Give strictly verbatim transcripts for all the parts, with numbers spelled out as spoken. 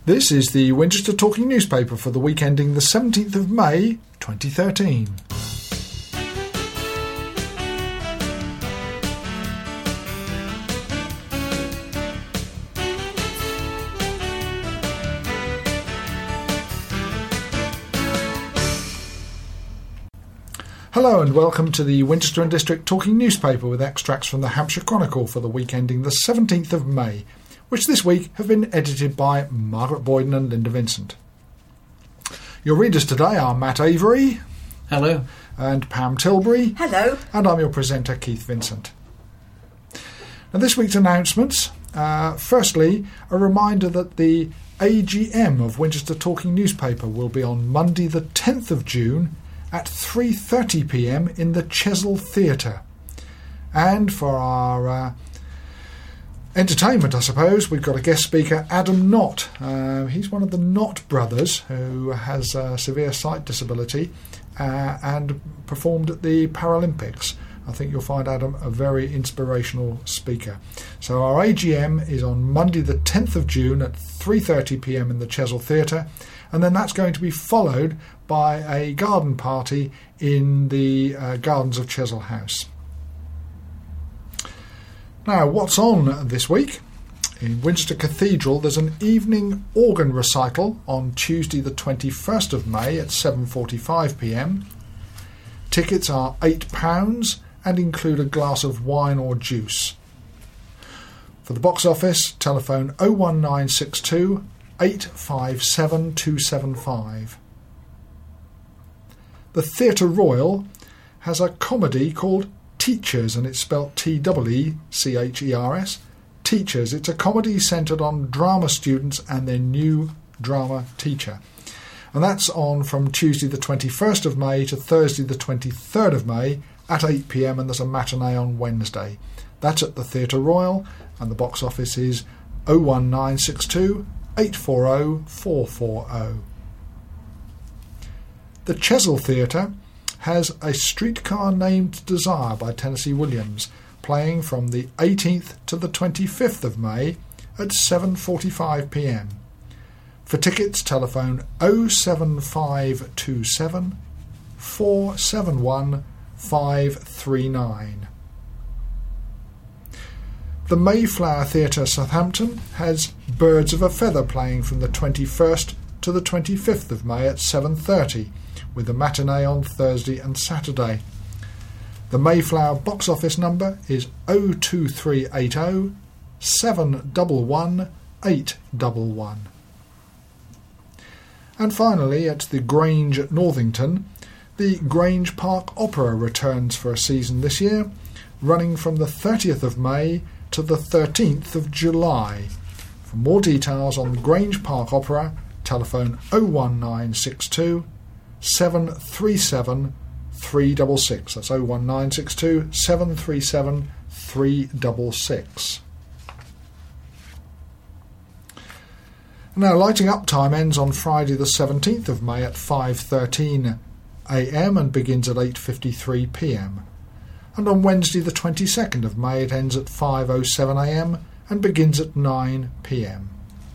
This is the Winchester Talking Newspaper for the week ending the seventeenth of May, twenty thirteen. Hello and welcome to the Winchester and District Talking Newspaper with extracts from the Hampshire Chronicle for the week ending the seventeenth of May, which this week have been edited by Margaret Boyden and Linda Vincent. Your readers today are Matt Avery. Hello. And Pam Tilbury. Hello. And I'm your presenter, Keith Vincent. Now, this week's announcements. Uh, firstly, a reminder that the A G M of Winchester Talking Newspaper will be on Monday the tenth of June at three thirty p m in the Chesil Theatre. And for our uh, entertainment, I suppose, we've got a guest speaker, Adam Knott. Uh, he's one of the Knott brothers who has a severe sight disability uh, and performed at the Paralympics. I think you'll find Adam a very inspirational speaker. So our A G M is on Monday the tenth of June at three thirty p m in the Chesil Theatre, and then that's going to be followed by a garden party in the uh, gardens of Chesil House. Now, what's on this week? In Winchester Cathedral, there's an evening organ recital on Tuesday the twenty-first of May at seven forty-five p m. Tickets are eight pounds and include a glass of wine or juice. For the box office, telephone oh one nine six two, eight five seven, two seven five. The Theatre Royal has a comedy called Teachers, and it's spelt T E E C H E R S. Teachers. It's a comedy centred on drama students and their new drama teacher. And that's on from Tuesday the twenty-first of May to Thursday the twenty-third of May at eight p m, and there's a matinee on Wednesday. That's at the Theatre Royal, and the box office is oh one nine six two, eight four oh, four four oh. The Chesil Theatre has A Streetcar Named Desire by Tennessee Williams, playing from the eighteenth to the twenty-fifth of May at seven forty-five p m. For tickets, telephone oh seven five two seven, four seven one, five three nine. The Mayflower Theatre Southampton has Birds of a Feather playing from the twenty-first to the twenty-fifth of May at seven thirty, with a matinee on Thursday and Saturday. The Mayflower box office number is oh two three eight oh, seven one one, eight one one. And finally, at the Grange at Northington, the Grange Park Opera returns for a season this year, running from the thirtieth of May to the thirteenth of July. For more details on the Grange Park Opera, telephone oh one nine six two, seven three seven, three six six. That's oh one nine six two, seven three seven, three six six. Now, lighting up time ends on Friday the seventeenth of May at five thirteen a m and begins at eight fifty-three p m. And on Wednesday the twenty-second of May it ends at five oh seven a m and begins at nine p m.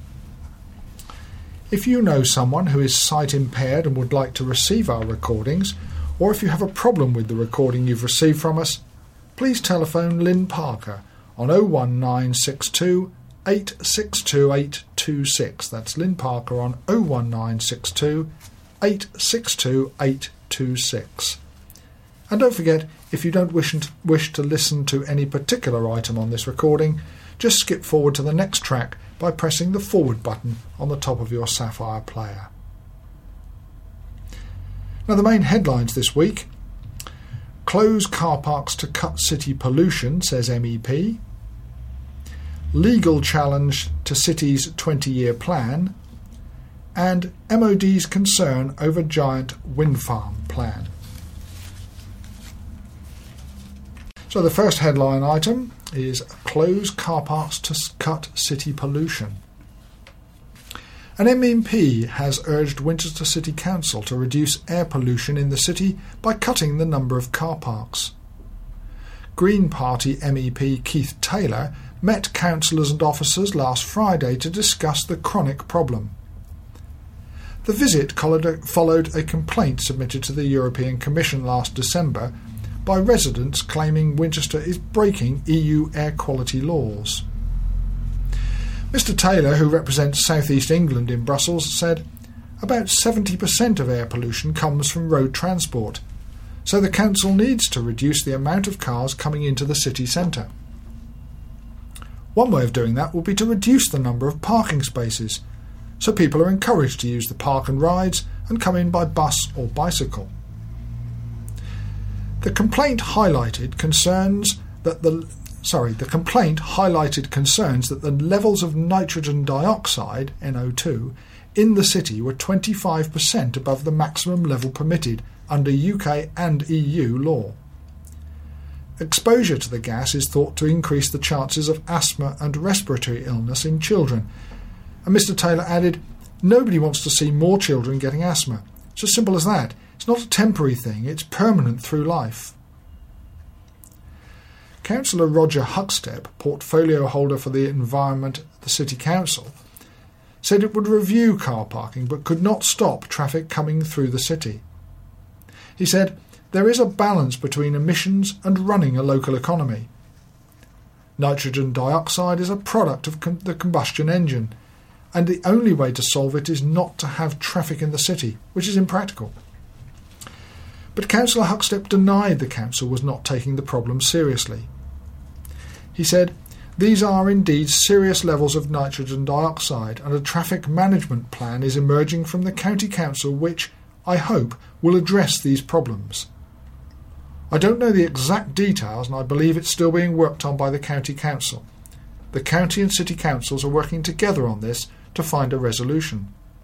If you know someone who is sight impaired and would like to receive our recordings, or if you have a problem with the recording you've received from us, please telephone Lynn Parker on oh one nine six two, eight six two, eight two six. That's Lynn Parker on oh one nine six two, eight six two, eight two six. And don't forget, if you don't wish to, wish to listen to any particular item on this recording, just skip forward to the next track by pressing the forward button on the top of your Sapphire player. Now, the main headlines this week: close car parks to cut city pollution, says M E P. Legal challenge to city's twenty-year plan. And M O D's concern over giant wind farm plan. So the first headline item is close car parks to cut city pollution. An M E P has urged Winchester City Council to reduce air pollution in the city by cutting the number of car parks. Green Party M E P Keith Taylor met councillors and officers last Friday to discuss the chronic problem. The visit followed a complaint submitted to the European Commission last December by residents claiming Winchester is breaking E U air quality laws. Mister Taylor, who represents South East England in Brussels, said, "About seventy percent of air pollution comes from road transport, so the council needs to reduce the amount of cars coming into the city centre. One way of doing that will be to reduce the number of parking spaces, so people are encouraged to use the park and rides and come in by bus or bicycle." The complaint highlighted concerns that the sorry, the complaint highlighted concerns that the levels of nitrogen dioxide, N O two, in the city were twenty-five percent above the maximum level permitted under U K and E U law. Exposure to the gas is thought to increase the chances of asthma and respiratory illness in children. And Mister Taylor added, "Nobody wants to see more children getting asthma. It's as simple as that. It's not a temporary thing, it's permanent through life." Councillor Roger Huckstep, portfolio holder for the Environment at the City Council, said it would review car parking but could not stop traffic coming through the city. He said, "There is a balance between emissions and running a local economy. Nitrogen dioxide is a product of com- the combustion engine, and the only way to solve it is not to have traffic in the city, which is impractical." But Councillor Huckstep denied the council was not taking the problem seriously. He said, "These are indeed serious levels of nitrogen dioxide, and a traffic management plan is emerging from the county council which, I hope, will address these problems. I don't know the exact details, and I believe it's still being worked on by the county council. The county and city councils are working together on this to find a resolution."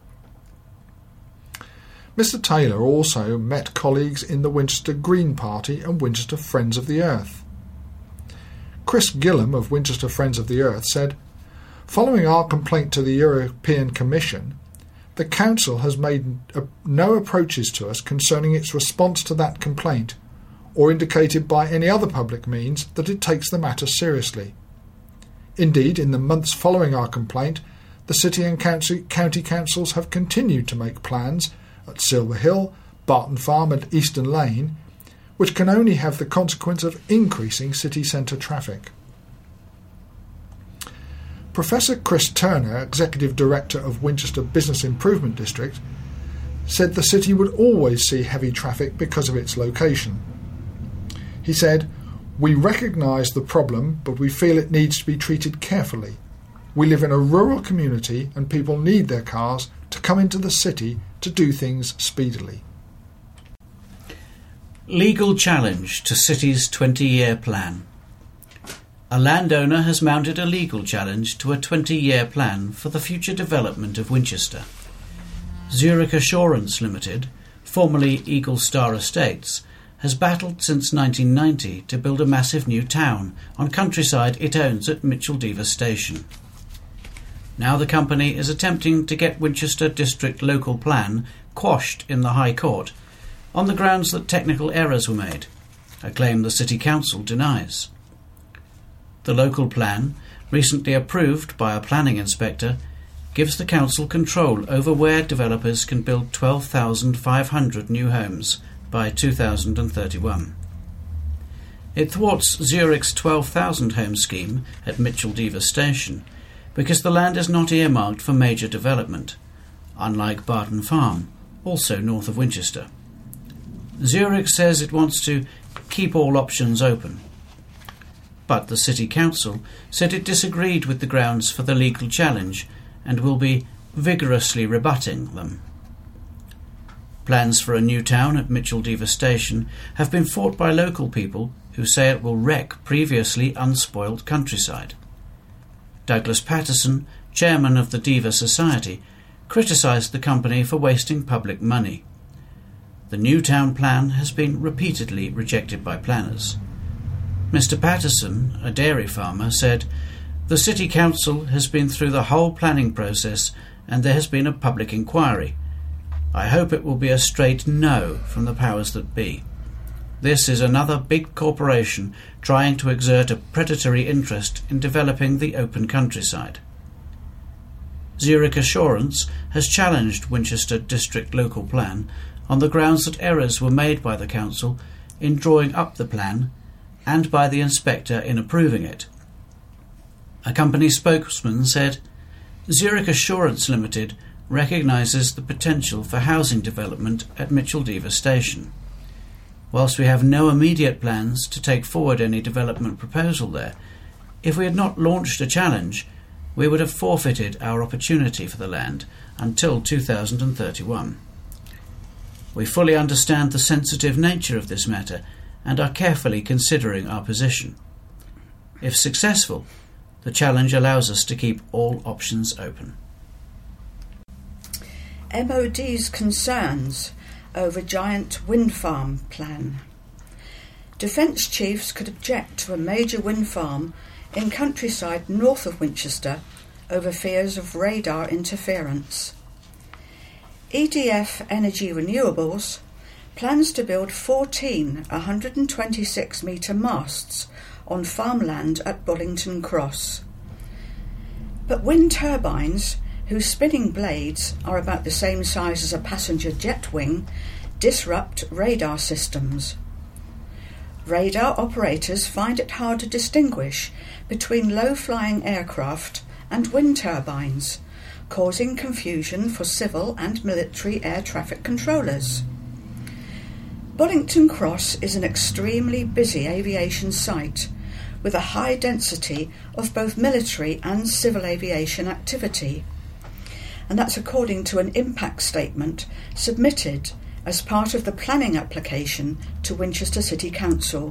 Mister Taylor also met colleagues in the Winchester Green Party and Winchester Friends of the Earth. Chris Gillam of Winchester Friends of the Earth said, "Following our complaint to the European Commission, the Council has made no approaches to us concerning its response to that complaint, or indicated by any other public means that it takes the matter seriously. Indeed, in the months following our complaint, the City and County Councils have continued to make plans at Silver Hill, Barton Farm and Eastern Lane, which can only have the consequence of increasing city centre traffic." Professor Chris Turner, Executive Director of Winchester Business Improvement District, said the city would always see heavy traffic because of its location. He said, "We recognise the problem, but we feel it needs to be treated carefully. We live in a rural community and people need their cars to come into the city to do things speedily." Legal challenge to city's twenty-year plan. A landowner has mounted a legal challenge to a twenty-year plan for the future development of Winchester. Zurich Assurance Limited, formerly Eagle Star Estates, has battled since nineteen ninety to build a massive new town on countryside it owns at Micheldever Station. Now the company is attempting to get Winchester District Local Plan quashed in the High Court on the grounds that technical errors were made, a claim the City Council denies. The local plan, recently approved by a planning inspector, gives the council control over where developers can build twelve thousand five hundred new homes by two thousand thirty-one. It thwarts Zurich's twelve thousand home scheme at Micheldever Station because the land is not earmarked for major development, unlike Barton Farm, also north of Winchester. Zurich says it wants to keep all options open. But the City Council said it disagreed with the grounds for the legal challenge and will be vigorously rebutting them. Plans for a new town at Micheldever Station have been fought by local people who say it will wreck previously unspoilt countryside. Douglas Patterson, chairman of the Dever Society, criticised the company for wasting public money. The new town plan has been repeatedly rejected by planners. Mister Patterson, a dairy farmer, said, "The City Council has been through the whole planning process and there has been a public inquiry. I hope it will be a straight no from the powers that be. This is another big corporation trying to exert a predatory interest in developing the open countryside." Zurich Assurance has challenged Winchester District Local Plan on the grounds that errors were made by the council in drawing up the plan and by the inspector in approving it. A company spokesman said, "Zurich Assurance Limited recognises the potential for housing development at Micheldever Station. Whilst we have no immediate plans to take forward any development proposal there, if we had not launched a challenge, we would have forfeited our opportunity for the land until two thousand thirty-one. We fully understand the sensitive nature of this matter and are carefully considering our position. If successful, the challenge allows us to keep all options open." M O D's concerns over giant wind farm plan. Defence chiefs could object to a major wind farm in countryside north of Winchester over fears of radar interference. E D F Energy Renewables plans to build fourteen one hundred twenty-six metre masts on farmland at Bullington Cross. But wind turbines, whose spinning blades are about the same size as a passenger jet wing, disrupt radar systems. Radar operators find it hard to distinguish between low-flying aircraft and wind turbines, causing confusion for civil and military air traffic controllers. Bullington Cross is an extremely busy aviation site with a high density of both military and civil aviation activity, and that's according to an impact statement submitted as part of the planning application to Winchester City Council.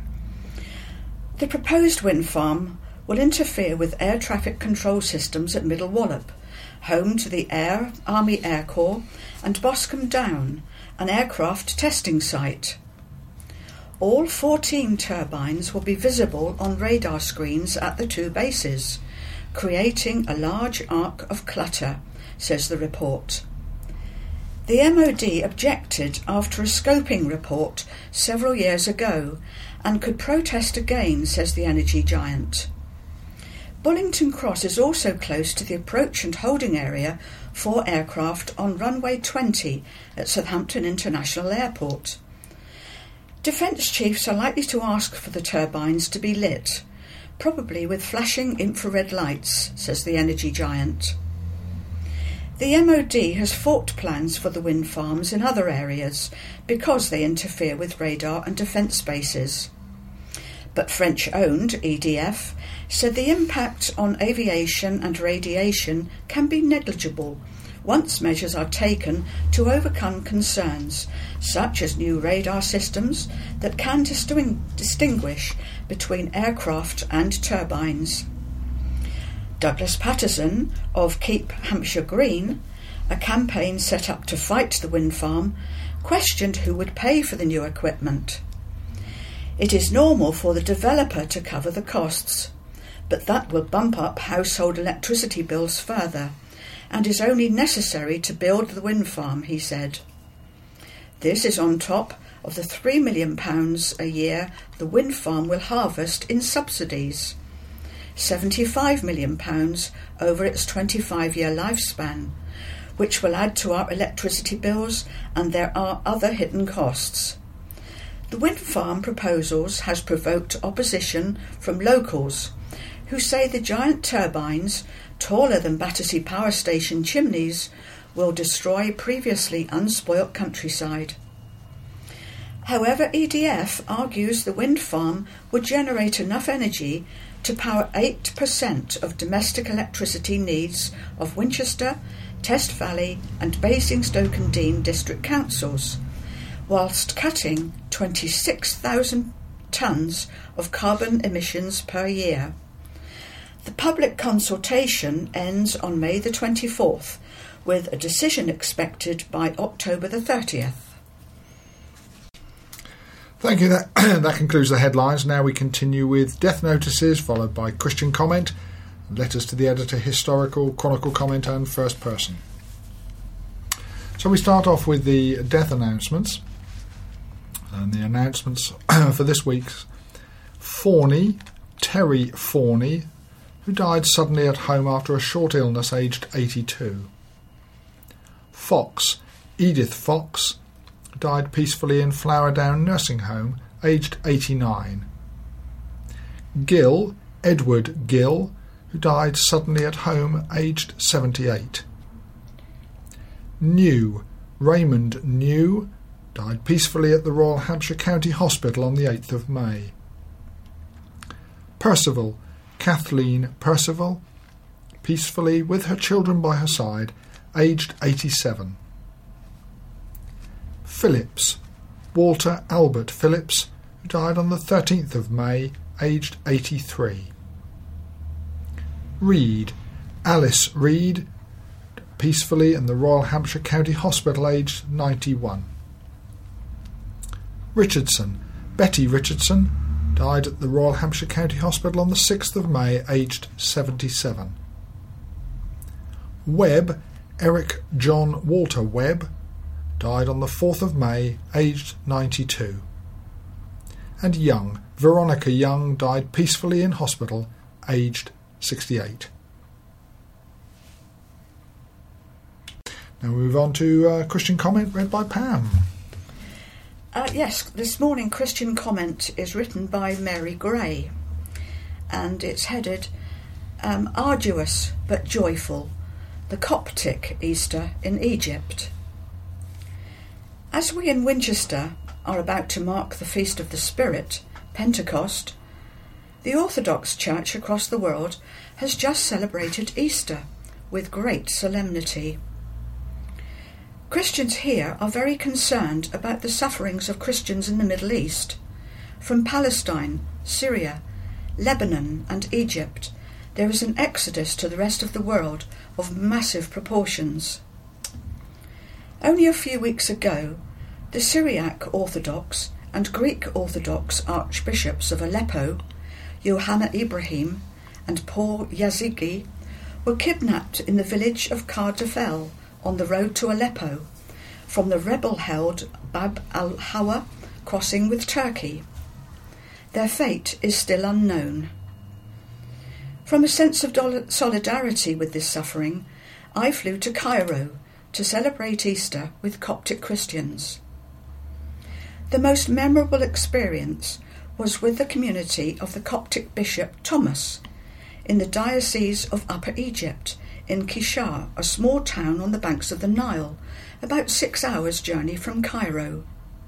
The proposed wind farm will interfere with air traffic control systems at Middle Wallop, home to the Air Army Air Corps, and Boscombe Down, an aircraft testing site. All fourteen turbines will be visible on radar screens at the two bases, creating a large arc of clutter, says the report. The M O D objected after a scoping report several years ago and could protest again, says the energy giant. Bullington Cross is also close to the approach and holding area for aircraft on runway twenty at Southampton International Airport. Defence chiefs are likely to ask for the turbines to be lit, probably with flashing infrared lights, says the energy giant. The M O D has fought plans for the wind farms in other areas because they interfere with radar and defence bases. But French-owned E D F said the impact on aviation and radiation can be negligible once measures are taken to overcome concerns such as new radar systems that can distinguish between aircraft and turbines. Douglas Patterson of Keep Hampshire Green, a campaign set up to fight the wind farm, questioned who would pay for the new equipment. It is normal for the developer to cover the costs, but that will bump up household electricity bills further and is only necessary to build the wind farm, he said. This is on top of the three million pounds a year the wind farm will harvest in subsidies, seventy-five million pounds over its twenty-five-year lifespan, which will add to our electricity bills, and there are other hidden costs. The wind farm proposals has provoked opposition from locals who say the giant turbines, taller than Battersea Power Station chimneys, will destroy previously unspoilt countryside. However, E D F argues the wind farm would generate enough energy to power eight percent of domestic electricity needs of Winchester, Test Valley and Basingstoke-and-Deane district councils, whilst cutting twenty-six thousand tonnes of carbon emissions per year. The public consultation ends on May the twenty-fourth, with a decision expected by October the thirtieth. Thank you. That, that concludes the headlines. Now we continue with death notices, followed by Christian comment, letters to the editor, historical, chronicle comment and first person. So we start off with the death announcements. And the announcements for this week's Forney, Terry Forney, who died suddenly at home after a short illness, aged eighty-two. Fox, Edith Fox, died peacefully in Flowerdown Nursing Home, aged eighty-nine. Gill, Edward Gill, who died suddenly at home, aged seventy-eight. New, Raymond New, died peacefully at the Royal Hampshire County Hospital on the eighth of May. Percival, Kathleen Percival, peacefully with her children by her side, aged eighty-seven. Phillips, Walter Albert Phillips, who died on the thirteenth of May, aged eighty-three. Reed, Alice Reed, peacefully in the Royal Hampshire County Hospital, aged ninety-one. Richardson, Betty Richardson, died at the Royal Hampshire County Hospital on the sixth of May, aged seventy-seven. Webb, Eric John Walter Webb, died on the fourth of May, aged ninety-two. And Young, Veronica Young, died peacefully in hospital, aged sixty-eight. Now we move on to uh, Christian Comment read by Pam. Uh, yes, this morning Christian Comment is written by Mary Gray, and it's headed um, Arduous but Joyful, the Coptic Easter in Egypt. As we in Winchester are about to mark the Feast of the Spirit, Pentecost, the Orthodox Church across the world has just celebrated Easter with great solemnity. Christians here are very concerned about the sufferings of Christians in the Middle East. From Palestine, Syria, Lebanon and Egypt, there is an exodus to the rest of the world of massive proportions. Only a few weeks ago, the Syriac Orthodox and Greek Orthodox archbishops of Aleppo, Yohanna Ibrahim and Paul Yazigi, were kidnapped in the village of Kardafel on the road to Aleppo from the rebel-held Bab al-Hawa crossing with Turkey. Their fate is still unknown. From a sense of solidarity with this suffering, I flew to Cairo to celebrate Easter with Coptic Christians. The most memorable experience was with the community of the Coptic Bishop Thomas in the Diocese of Upper Egypt in Kishar, a small town on the banks of the Nile, about six hours' journey from Cairo.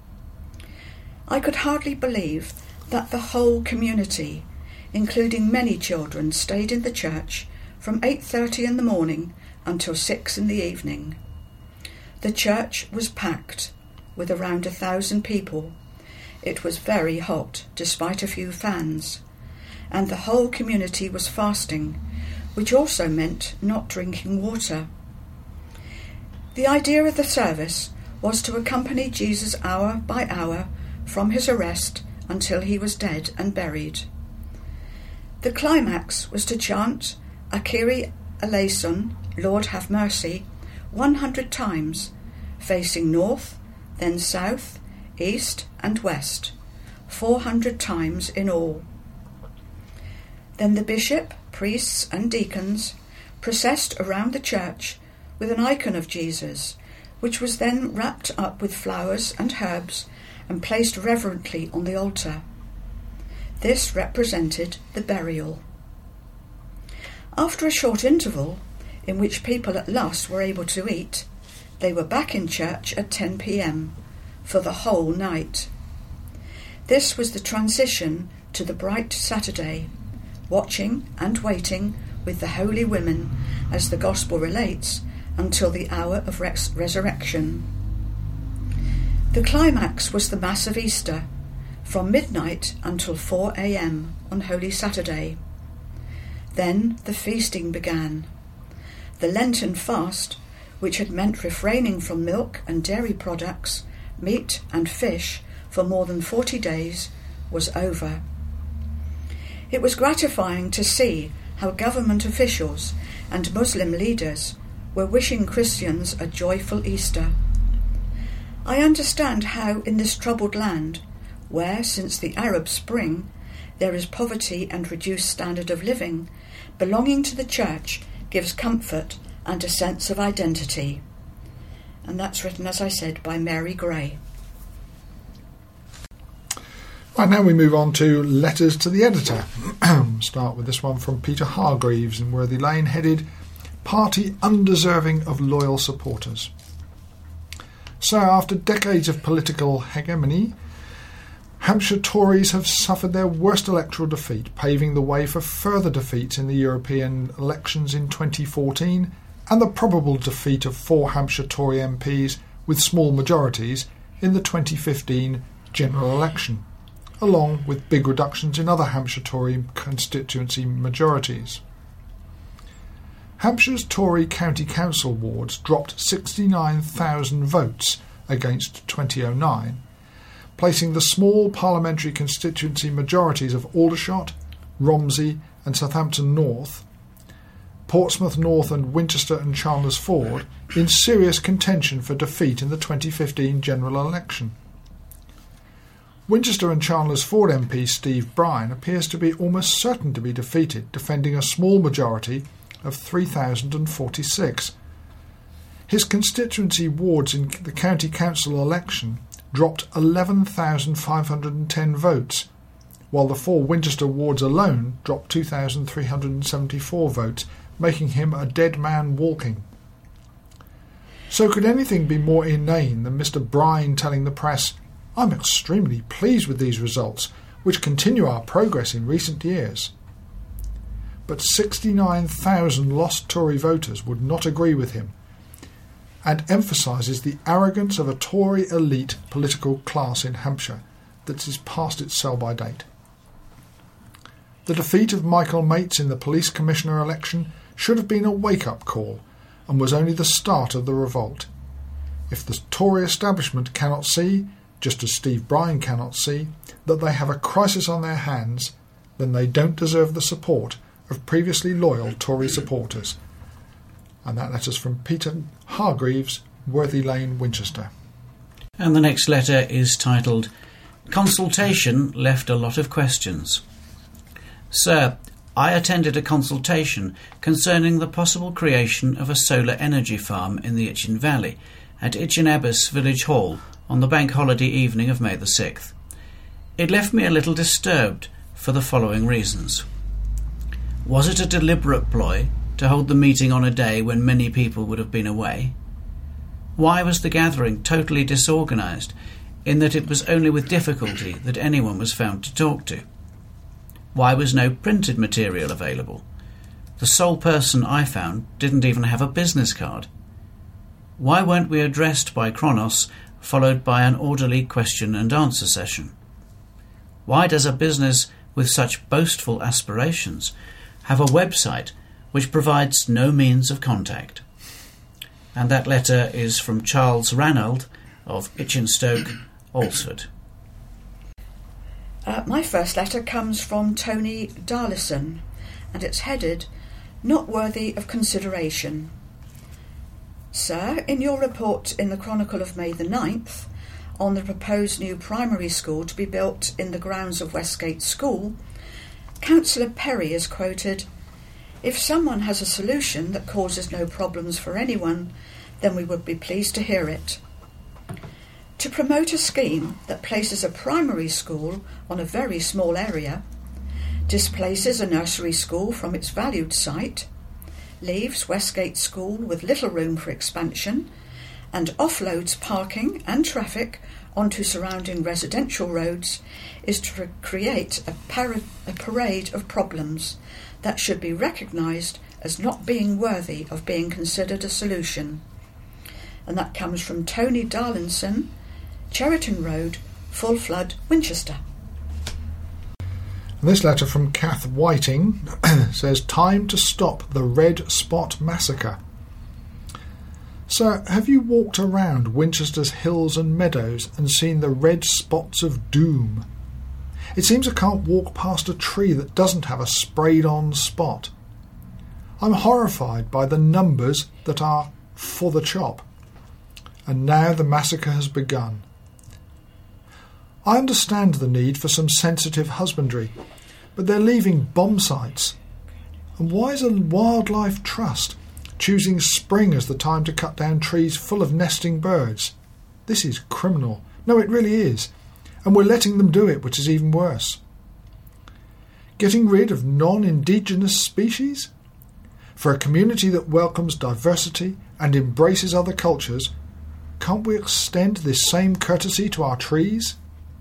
I could hardly believe that the whole community, including many children, stayed in the church from eight thirty in the morning until six in the evening. The church was packed, with around a thousand people. It was very hot, despite a few fans, and the whole community was fasting, which also meant not drinking water. The idea of the service was to accompany Jesus hour by hour from his arrest until he was dead and buried. The climax was to chant Akiri eleison, Lord have mercy, one hundred times, facing north, then south, east and west, four hundred times in all. Then the bishop, priests and deacons processed around the church with an icon of Jesus, which was then wrapped up with flowers and herbs and placed reverently on the altar. This represented the burial. After a short interval, in which people at last were able to eat, they were back in church at ten p.m. for the whole night. This was the transition to the bright Saturday, watching and waiting with the holy women, as the Gospel relates, until the hour of res- resurrection. The climax was the Mass of Easter, from midnight until four a.m. on Holy Saturday. Then the feasting began. The Lenten fast, which had meant refraining from milk and dairy products, meat and fish for more than forty days, was over. It was gratifying to see how government officials and Muslim leaders were wishing Christians a joyful Easter. I understand how in this troubled land, where since the Arab Spring there is poverty and reduced standard of living, belonging to the church gives comfort and a sense of identity. And that's written, as I said, by Mary Gray. Right, now we move on to letters to the editor. Start with this one from Peter Hargreaves in Worthy Lane, headed Party Undeserving of Loyal Supporters. So, after decades of political hegemony, Hampshire Tories have suffered their worst electoral defeat, paving the way for further defeats in the European elections in twenty fourteen and the probable defeat of four Hampshire Tory M Ps with small majorities in the twenty fifteen general election, along with big reductions in other Hampshire Tory constituency majorities. Hampshire's Tory county council wards dropped sixty-nine thousand votes against twenty oh nine, placing the small parliamentary constituency majorities of Aldershot, Romsey and Southampton North, Portsmouth North and Winchester and Chandler's Ford in serious contention for defeat in the twenty fifteen general election. Winchester and Chandler's Ford M P Steve Bryan appears to be almost certain to be defeated, defending a small majority of three thousand forty-six. His constituency wards in the county council election dropped eleven thousand five hundred ten votes, while the four Winchester wards alone dropped two thousand three hundred seventy-four votes, making him a dead man walking. So could anything be more inane than Mister Bryan telling the press, "I'm extremely pleased with these results, which continue our progress in recent years"? But sixty-nine thousand lost Tory voters would not agree with him, and emphasises the arrogance of a Tory elite political class in Hampshire that is past its sell-by date. The defeat of Michael Mates in the police commissioner election should have been a wake-up call and was only the start of the revolt. If the Tory establishment cannot see, just as Steve Bryan cannot see, that they have a crisis on their hands, then they don't deserve the support of previously loyal Tory supporters. And that letter's from Peter Hargreaves, Worthy Lane, Winchester. And the next letter is titled, Consultation Left a Lot of Questions. Sir, I attended a consultation concerning the possible creation of a solar energy farm in the Itchen Valley at Itchen Abbas Village Hall on the bank holiday evening of May the sixth. It left me a little disturbed for the following reasons. Was it a deliberate ploy to hold the meeting on a day when many people would have been away? Why was the gathering totally disorganised, in that it was only with difficulty that anyone was found to talk to? Why was no printed material available? The sole person I found didn't even have a business card. Why weren't we addressed by Kronos, followed by an orderly question and answer session? Why does a business with such boastful aspirations have a website which provides no means of contact? And that letter is from Charles Ranald of Itchenstoke, Alresford. Uh, my first letter comes from Tony Darlison, and it's headed, Not Worthy of Consideration. Sir, in your report in the Chronicle of May the ninth on the proposed new primary school to be built in the grounds of Westgate School, Councillor Perry is quoted, "If someone has a solution that causes no problems for anyone, then we would be pleased to hear it." To promote a scheme that places a primary school on a very small area, displaces a nursery school from its valued site, leaves Westgate School with little room for expansion, and offloads parking and traffic onto surrounding residential roads is to create a, par- a parade of problems that should be recognised as not being worthy of being considered a solution. And that comes from Tony Darlinson, Cheriton Road, Full Flood, Winchester. And this letter from Kath Whiting says, Time to stop the Red Spot Massacre. Sir, have you walked around Winchester's hills and meadows and seen the red spots of doom? It seems I can't walk past a tree that doesn't have a sprayed-on spot. I'm horrified by the numbers that are for the chop. And now the massacre has begun. I understand the need for some sensitive husbandry, but they're leaving bomb sites. And why is a wildlife trust choosing spring as the time to cut down trees full of nesting birds? This is criminal. No, it really is. And we're letting them do it, which is even worse. Getting rid of non-indigenous species? For a community that welcomes diversity and embraces other cultures, can't we extend this same courtesy to our trees?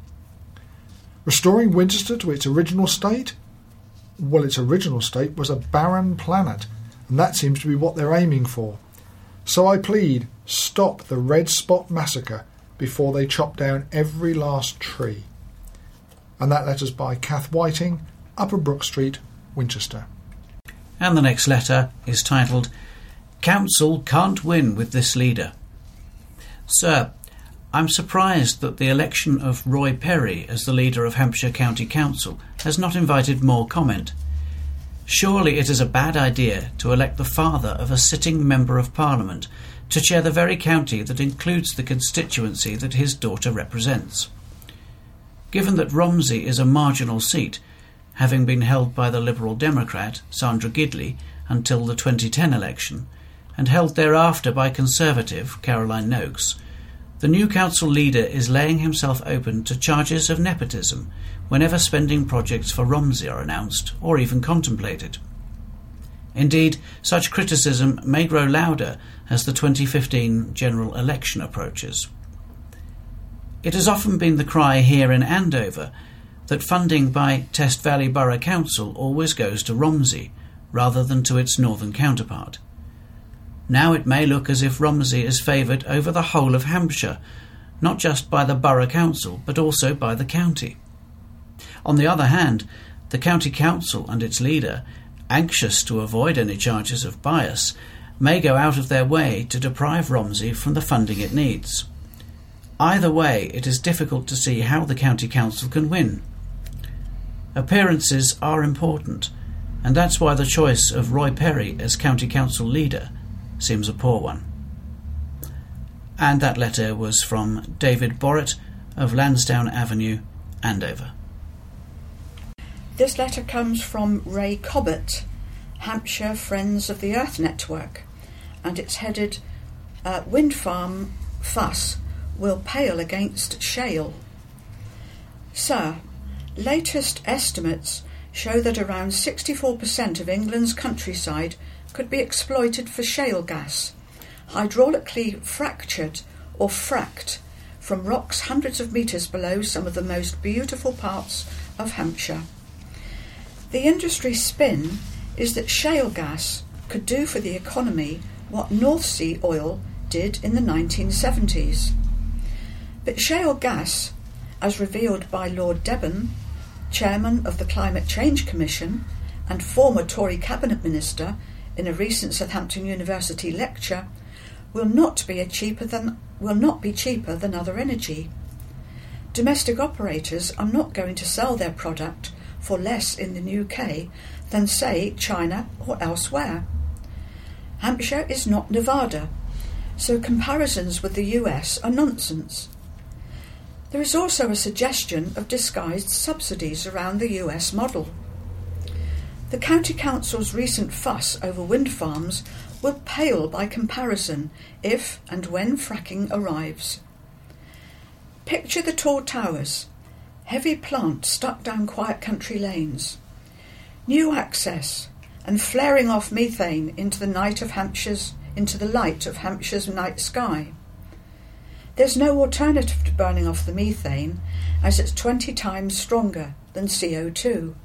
Restoring Winchester to its original state? Well, its original state was a barren planet, and that seems to be what they're aiming for. So I plead, stop the Red Spot Massacre before they chop down every last tree. And that letter's by Kath Whiting, Upper Brook Street, Winchester. And the next letter is titled, Council Can't Win with This Leader. Sir, I'm surprised that the election of Roy Perry as the leader of Hampshire County Council has not invited more comment. Surely it is a bad idea to elect the father of a sitting Member of Parliament to chair the very county that includes the constituency that his daughter represents. Given that Romsey is a marginal seat, having been held by the Liberal Democrat, Sandra Gidley, until the twenty ten election, and held thereafter by Conservative, Caroline Noakes, the new council leader is laying himself open to charges of nepotism whenever spending projects for Romsey are announced or even contemplated. Indeed, such criticism may grow louder as the twenty fifteen general election approaches. It has often been the cry here in Andover that funding by Test Valley Borough Council always goes to Romsey rather than to its northern counterpart. Now it may look as if Romsey is favoured over the whole of Hampshire, not just by the Borough Council but also by the county. On the other hand, the County Council and its leader, anxious to avoid any charges of bias, may go out of their way to deprive Romsey from the funding it needs. Either way, it is difficult to see how the County Council can win. Appearances are important, and that's why the choice of Roy Perry as County Council leader seems a poor one. And that letter was from David Borrett of Lansdowne Avenue, Andover. This letter comes from Ray Cobbett, Hampshire Friends of the Earth Network, and it's headed, uh, Wind Farm Fuss Will Pale Against Shale. Sir, latest estimates show that around sixty-four percent of England's countryside could be exploited for shale gas, hydraulically fractured or fracked from rocks hundreds of metres below some of the most beautiful parts of Hampshire. The industry spin is that shale gas could do for the economy what North Sea oil did in the nineteen seventies. But shale gas, as revealed by Lord Debon, chairman of the Climate Change Commission and former Tory Cabinet Minister in a recent Southampton University lecture, will not be a cheaper than will not be cheaper than other energy. Domestic operators are not going to sell their product for less in the U K than, say, China or elsewhere. Hampshire is not Nevada, so comparisons with the U S are nonsense. There is also a suggestion of disguised subsidies around the U S model. The County Council's recent fuss over wind farms will pale by comparison if and when fracking arrives. Picture the tall towers, heavy plant stuck down quiet country lanes, new access, and flaring off methane into the night of Hampshire's into the light of Hampshire's night sky. There's no alternative to burning off the methane, as it's twenty times stronger than C O two.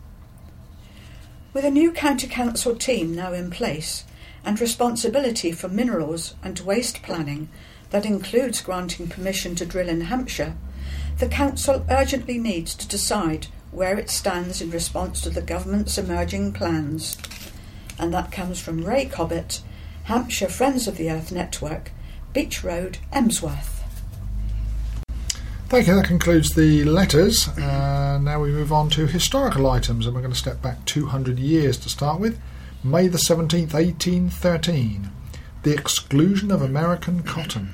With a new County Council team now in place, and responsibility for minerals and waste planning that includes granting permission to drill in Hampshire, the Council urgently needs to decide where it stands in response to the government's emerging plans. And that comes from Ray Cobbett, Hampshire Friends of the Earth Network, Beach Road, Emsworth. Thank you. That concludes the letters. Uh, now we move on to historical items, and we're going to step back two hundred years to start with. May the seventeenth, eighteen thirteen. The exclusion of American cotton.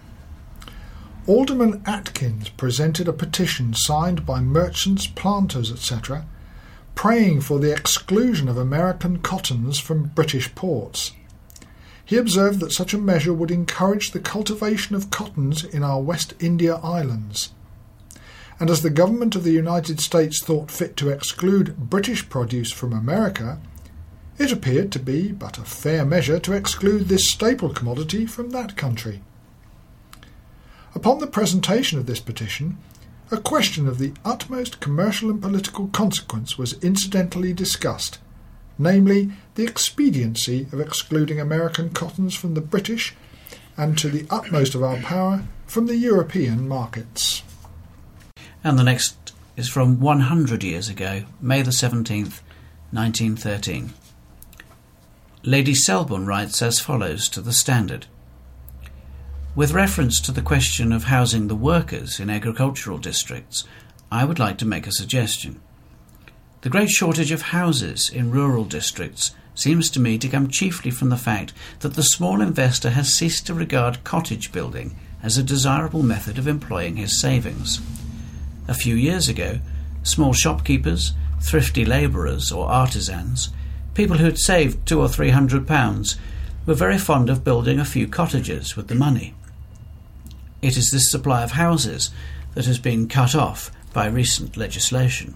Alderman Atkins presented a petition signed by merchants, planters, et cetera, praying for the exclusion of American cottons from British ports. He observed that such a measure would encourage the cultivation of cottons in our West India Islands. And as the government of the United States thought fit to exclude British produce from America, it appeared to be but a fair measure to exclude this staple commodity from that country. Upon the presentation of this petition, a question of the utmost commercial and political consequence was incidentally discussed, namely the expediency of excluding American cottons from the British and, to the utmost of our power, from the European markets. And the next is from one hundred years ago, May the seventeenth, nineteen thirteen. Lady Selborne writes as follows to the Standard. With reference to the question of housing the workers in agricultural districts, I would like to make a suggestion. The great shortage of houses in rural districts seems to me to come chiefly from the fact that the small investor has ceased to regard cottage building as a desirable method of employing his savings. A few years ago, small shopkeepers, thrifty labourers or artisans, people who had saved two or three hundred pounds, were very fond of building a few cottages with the money. It is this supply of houses that has been cut off by recent legislation.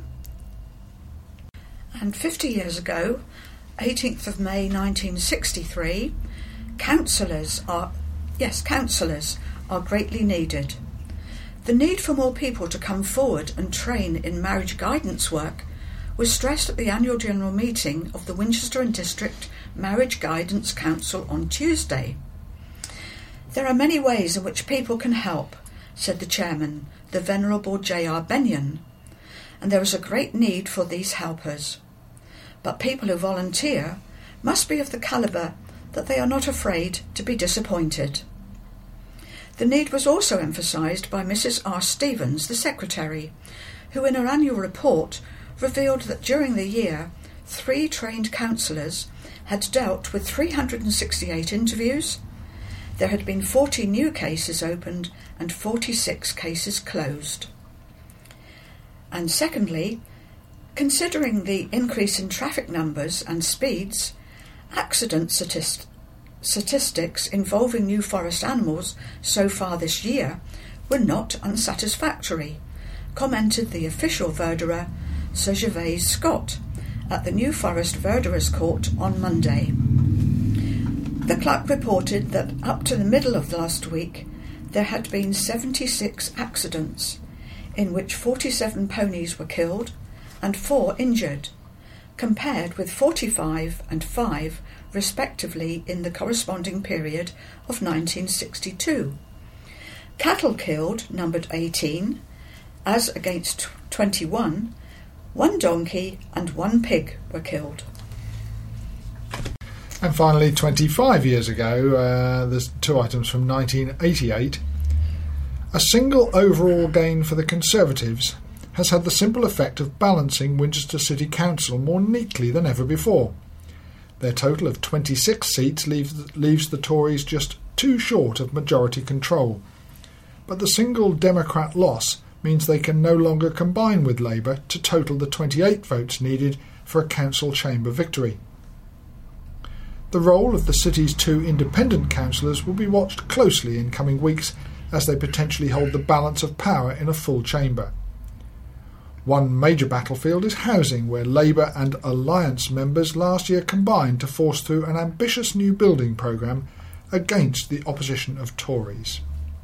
And fifty years ago, eighteenth of May nineteen sixty-three, counsellors are, yes, counsellors are greatly needed. The need for more people to come forward and train in marriage guidance work was stressed at the annual general meeting of the Winchester and District Marriage Guidance Council on Tuesday. There are many ways in which people can help, said the chairman, the Venerable J R Benyon, and there is a great need for these helpers. But people who volunteer must be of the calibre that they are not afraid to be disappointed. The need was also emphasised by Missus R. Stevens, the secretary, who in her annual report revealed that during the year, three trained counsellors had dealt with three hundred sixty-eight interviews. There had been forty new cases opened and forty-six cases closed. And secondly, considering the increase in traffic numbers and speeds, accident statist- statistics involving New Forest animals so far this year were not unsatisfactory, commented the official verderer Sir Gervase Scott at the New Forest Verderers Court on Monday. The clerk reported that up to the middle of last week there had been seventy-six accidents, in which forty-seven ponies were killed and four injured, compared with forty-five and five respectively in the corresponding period of nineteen sixty-two. Cattle killed numbered eighteen, as against twenty-one, one donkey and one pig were killed. And finally, twenty-five years ago, uh, there's two items from nineteen eighty-eight. A single overall gain for the Conservatives has had the simple effect of balancing Winchester City Council more neatly than ever before. Their total of twenty-six seats leaves, leaves the Tories just two short of majority control. But the single Democrat loss means they can no longer combine with Labour to total the twenty-eight votes needed for a council chamber victory. The role of the city's two independent councillors will be watched closely in coming weeks as they potentially hold the balance of power in a full chamber. One major battlefield is housing, where Labour and Alliance members last year combined to force through an ambitious new building programme against the opposition of Tories.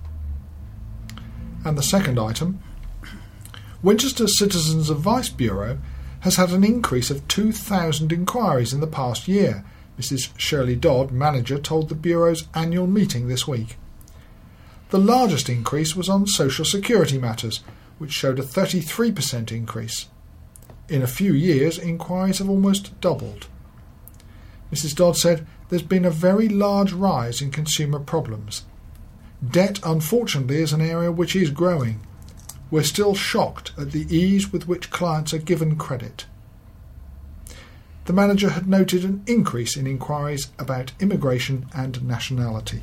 And the second item, Winchester Citizens Advice Bureau has had an increase of two thousand inquiries in the past year, Missus Shirley Dodd, manager, told the Bureau's annual meeting this week. The largest increase was on social security matters, which showed a thirty-three percent increase. In a few years, inquiries have almost doubled. Missus Dodd said there's been a very large rise in consumer problems. Debt, unfortunately, is an area which is growing. We're still shocked at the ease with which clients are given credit. The manager had noted an increase in inquiries about immigration and nationality.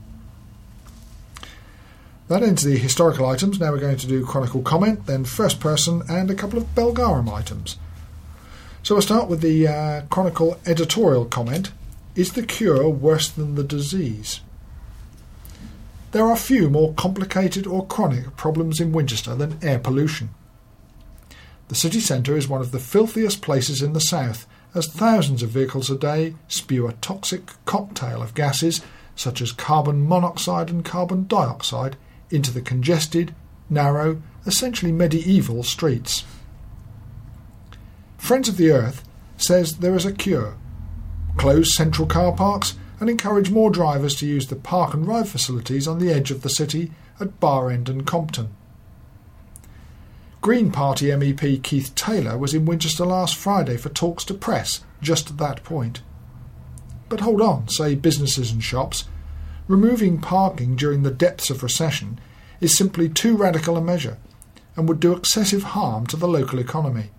That ends the historical items. Now we're going to do chronicle comment, then first person, and a couple of Belgarum items. So we'll start with the uh, Chronicle editorial comment. Is the cure worse than the disease? There are few more complicated or chronic problems in Winchester than air pollution. The city centre is one of the filthiest places in the south, as thousands of vehicles a day spew a toxic cocktail of gases such as carbon monoxide and carbon dioxide into the congested, narrow, essentially medieval streets. Friends of the Earth says there is a cure. Close central car parks and encourage more drivers to use the park and ride facilities on the edge of the city at Bar End and Compton. Green Party M E P Keith Taylor was in Winchester last Friday for talks to press just at that point. But hold on, say businesses and shops. Removing parking during the depths of recession is simply too radical a measure and would do excessive harm to the local economy.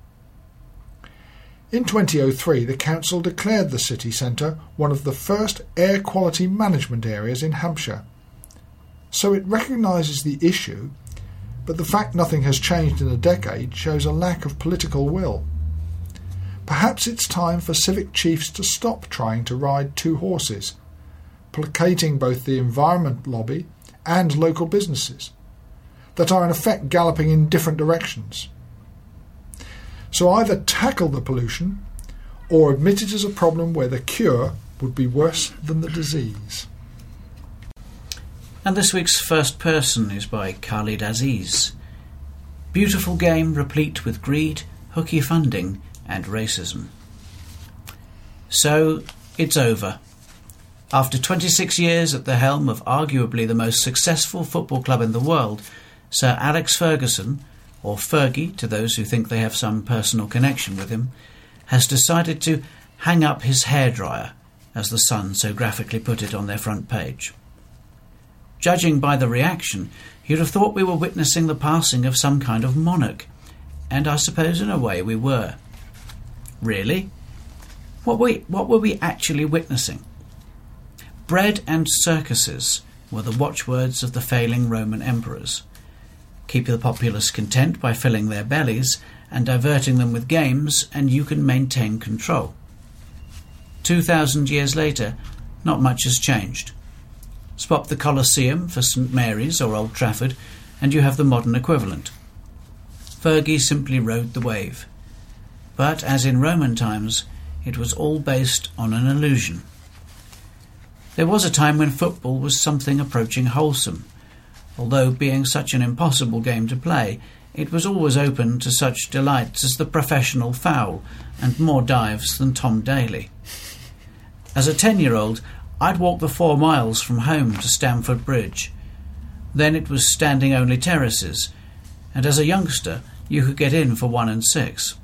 In twenty oh three, the council declared the city centre one of the first air quality management areas in Hampshire. So it recognises the issue, but the fact nothing has changed in a decade shows a lack of political will. Perhaps it's time for civic chiefs to stop trying to ride two horses, placating both the environment lobby and local businesses, that are in effect galloping in different directions. So either tackle the pollution or admit it as a problem where the cure would be worse than the disease. And this week's first person is by Khalid Aziz. Beautiful game replete with greed, hooky funding and racism. So, it's over. After twenty-six years at the helm of arguably the most successful football club in the world, Sir Alex Ferguson, or Fergie to those who think they have some personal connection with him, has decided to hang up his hairdryer, as the Sun so graphically put it on their front page. Judging by the reaction, you'd have thought we were witnessing the passing of some kind of monarch, and I suppose in a way we were. Really? What were we, what were we actually witnessing? Bread and circuses were the watchwords of the failing Roman emperors. Keep the populace content by filling their bellies and diverting them with games, and you can maintain control. Two thousand years later, not much has changed. Swap the Colosseum for St Mary's or Old Trafford, and you have the modern equivalent. Fergie simply rode the wave. But, as in Roman times, it was all based on an illusion. There was a time when football was something approaching wholesome. Although being such an impossible game to play, it was always open to such delights as the professional foul and more dives than Tom Daly. As a ten-year-old, I'd walk the four miles from home to Stamford Bridge. Then it was standing-only terraces, and as a youngster you could get in for one and six.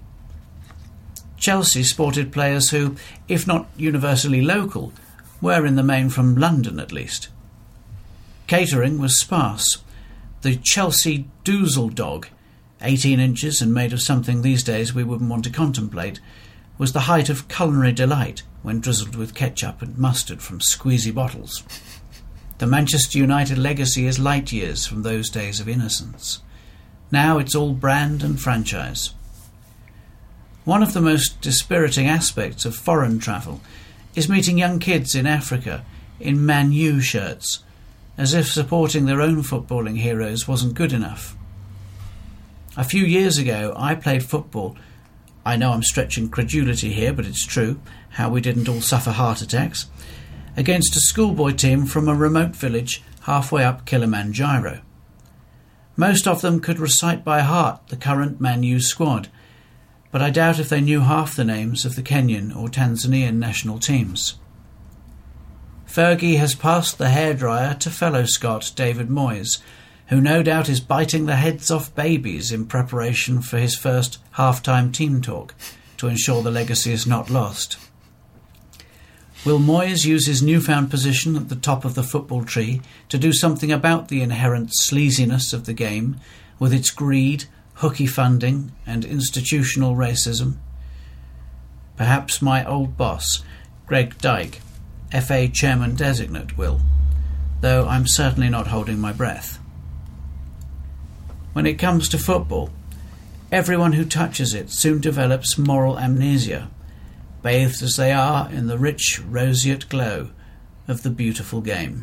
Chelsea sported players who, if not universally local, were in the main from London at least. Catering was sparse. The Chelsea Doozle dog, eighteen inches and made of something these days we wouldn't want to contemplate, was the height of culinary delight when drizzled with ketchup and mustard from squeezy bottles. The Manchester United legacy is light years from those days of innocence. Now it's all brand and franchise. One of the most dispiriting aspects of foreign travel is meeting young kids in Africa in Man U shirts, as if supporting their own footballing heroes wasn't good enough. A few years ago I played football. I know I'm stretching credulity here, but it's true, how we didn't all suffer heart attacks, against a schoolboy team from a remote village halfway up Kilimanjaro. Most of them could recite by heart the current Man U squad, but I doubt if they knew half the names of the Kenyan or Tanzanian national teams. Fergie has passed the hairdryer to fellow Scot David Moyes, who no doubt is biting the heads off babies in preparation for his first half-time team talk to ensure the legacy is not lost. Will Moyes use his newfound position at the top of the football tree to do something about the inherent sleaziness of the game, with its greed, hooky funding and institutional racism? Perhaps my old boss, Greg Dyke, F A Chairman-designate, will, though I'm certainly not holding my breath. When it comes to football, Everyone who touches it soon develops moral amnesia, bathed as they are in the rich, roseate glow of the beautiful game.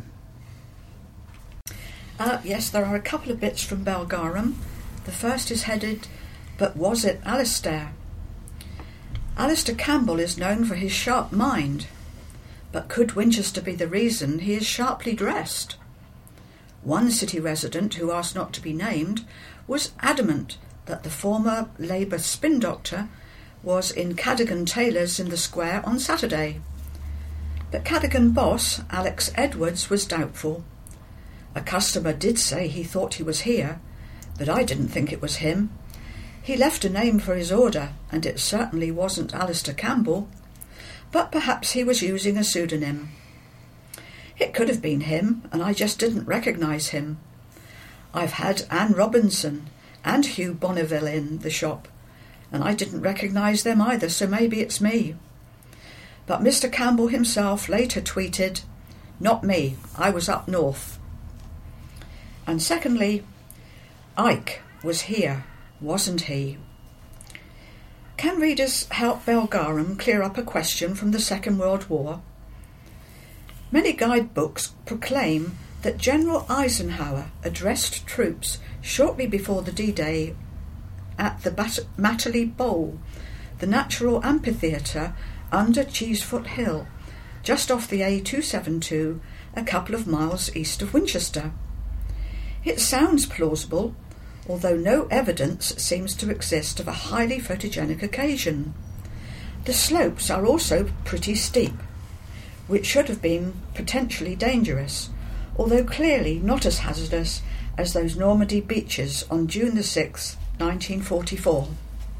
Uh, yes, there are a couple of bits from Belgarum. The first is headed, "But was it Alistair?" Alistair Campbell is known for his sharp mind, but could Winchester be the reason he is sharply dressed? One city resident, who asked not to be named, was adamant that the former Labour spin doctor was in Cadogan Taylor's in the square on Saturday. But Cadogan boss, Alex Edwards, was doubtful. A customer did say he thought he was here, but I didn't think it was him. He left a name for his order, and it certainly wasn't Alistair Campbell, but perhaps he was using a pseudonym. It could have been him, and I just didn't recognise him. I've had Anne Robinson and Hugh Bonneville in the shop, and I didn't recognise them either, so maybe it's me. But Mister Campbell himself later tweeted, "Not me, I was up north." And secondly, Ike was here, wasn't he? Can readers help Belgarum clear up a question from the Second World War? Many guidebooks proclaim that General Eisenhower addressed troops shortly before the D-Day at the Bat- Matterley Bowl, the natural amphitheatre under Cheesefoot Hill, just off the A two seventy-two, a couple of miles east of Winchester. It sounds plausible, although no evidence seems to exist of a highly photogenic occasion. The slopes are also pretty steep, which should have been potentially dangerous, although clearly not as hazardous as those Normandy beaches on June the sixth, nineteen forty-four.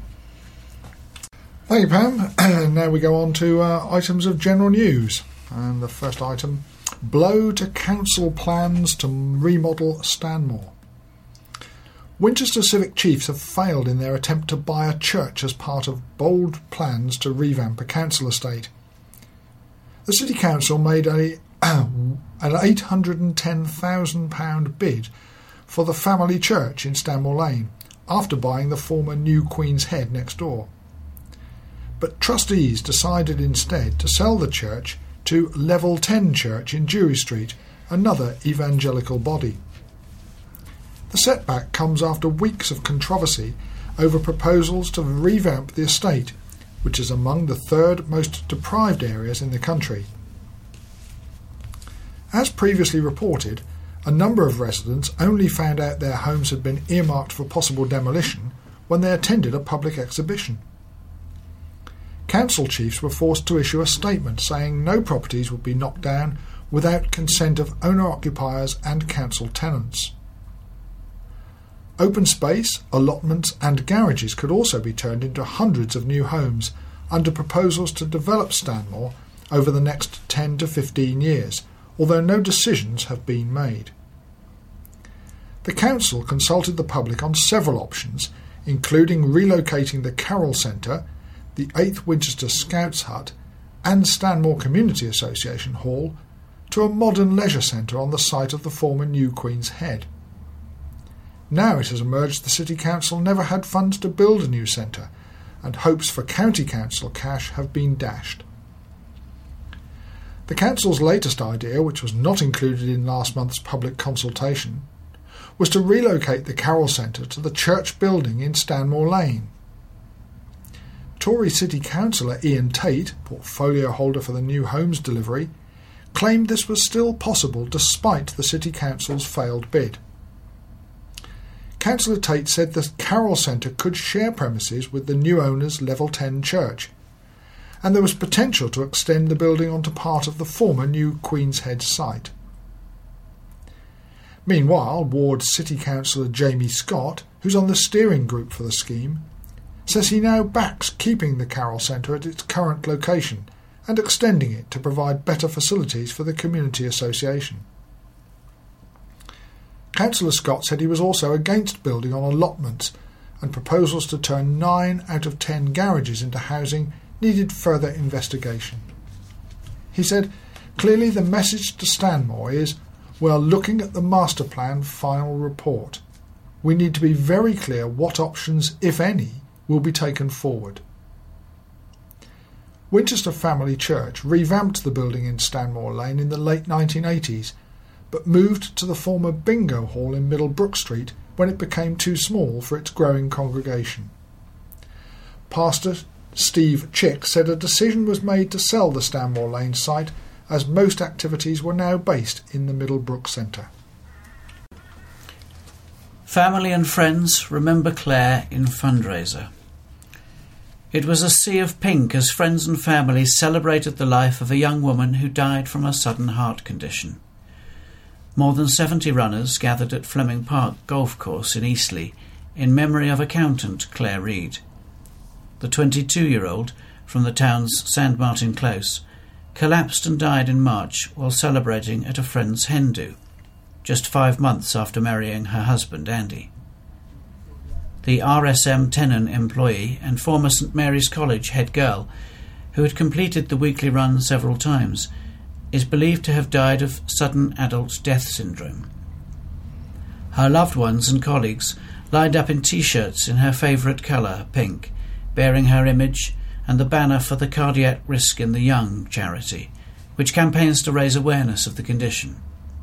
Thank you, Pam. Now we go on to uh, items of general news. And the first item, blow to council plans to remodel Stanmore. Winchester civic chiefs have failed in their attempt to buy a church as part of bold plans to revamp a council estate. The City Council made a, an eight hundred ten thousand pounds bid for the family church in Stanmore Lane after buying the former New Queen's Head next door. But trustees decided instead to sell the church to Level ten Church in Jewry Street, another evangelical body. The setback comes after weeks of controversy over proposals to revamp the estate, which is among the third most deprived areas in the country. As previously reported, a number of residents only found out their homes had been earmarked for possible demolition when they attended a public exhibition. Council chiefs were forced to issue a statement saying no properties would be knocked down without consent of owner-occupiers and council tenants. Open space, allotments and garages could also be turned into hundreds of new homes under proposals to develop Stanmore over the next ten to fifteen years, although no decisions have been made. The council consulted the public on several options, including relocating the Carroll Centre, the eighth Winchester Scouts Hut and Stanmore Community Association Hall to a modern leisure centre on the site of the former New Queen's Head. Now it has emerged the City Council never had funds to build a new centre, and hopes for County Council cash have been dashed. The Council's latest idea, which was not included in last month's public consultation, was to relocate the Carroll Centre to the church building in Stanmore Lane. Tory City Councillor Ian Tate, portfolio holder for the new homes delivery, claimed this was still possible despite the City Council's failed bid. Councillor Tate said the Carroll Centre could share premises with the new owner's Level ten Church, and there was potential to extend the building onto part of the former New Queen's Head site. Meanwhile, Ward City Councillor Jamie Scott, who's on the steering group for the scheme, says he now backs keeping the Carroll Centre at its current location and extending it to provide better facilities for the community association. Councillor Scott said he was also against building on allotments, and proposals to turn nine out of ten garages into housing needed further investigation. He said, clearly the message to Stanmore is, we are looking at the master plan final report. we need to be very clear what options, if any, will be taken forward. Winchester Family Church revamped the building in Stanmore Lane in the late nineteen eighties, but moved to the former bingo hall in Middlebrook Street when it became too small for its growing congregation. Pastor Steve Chick said a decision was made to sell the Stanmore Lane site as most activities were now based in the Middlebrook Centre. Family and friends remember Claire in fundraiser. It was a sea of pink as friends and family celebrated the life of a young woman who died from a sudden heart condition. More than seventy runners gathered at Fleming Park Golf Course in Eastleigh in memory of accountant Claire Reid. The twenty-two-year-old from the town's Saint Martin Close collapsed and died in March while celebrating at a friend's hen do, just five months after marrying her husband Andy. The R S M Tenon employee and former St Mary's College head girl, who had completed the weekly run several times, is believed to have died of sudden adult death syndrome. Her loved ones and colleagues lined up in T-shirts in her favourite colour, pink, bearing her image and the banner for the Cardiac Risk in the Young charity, which campaigns to raise awareness of the condition.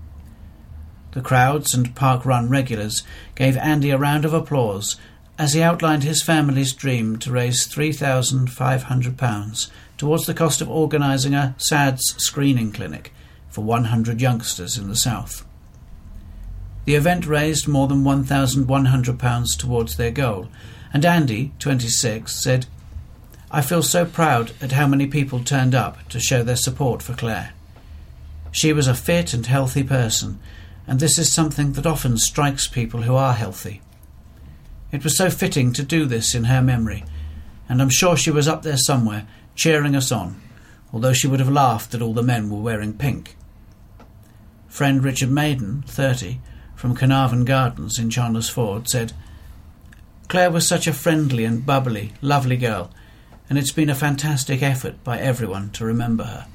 The crowds and park run regulars gave Andy a round of applause as he outlined his family's dream to raise three thousand five hundred pounds towards the cost of organising a S A D S screening clinic for one hundred youngsters in the south. The event raised more than one thousand one hundred pounds towards their goal, and Andy, twenty-six, said, "I feel so proud at how many people turned up to show their support for Claire. She was a fit and healthy person, and this is something that often strikes people who are healthy. It was so fitting to do this in her memory, and I'm sure she was up there somewhere, cheering us on, although she would have laughed that all the men were wearing pink." Friend Richard Maiden, thirty, from Carnarvon Gardens in Chandler's Ford, said, "Claire was such a friendly and bubbly, lovely girl, and it's been a fantastic effort by everyone to remember her."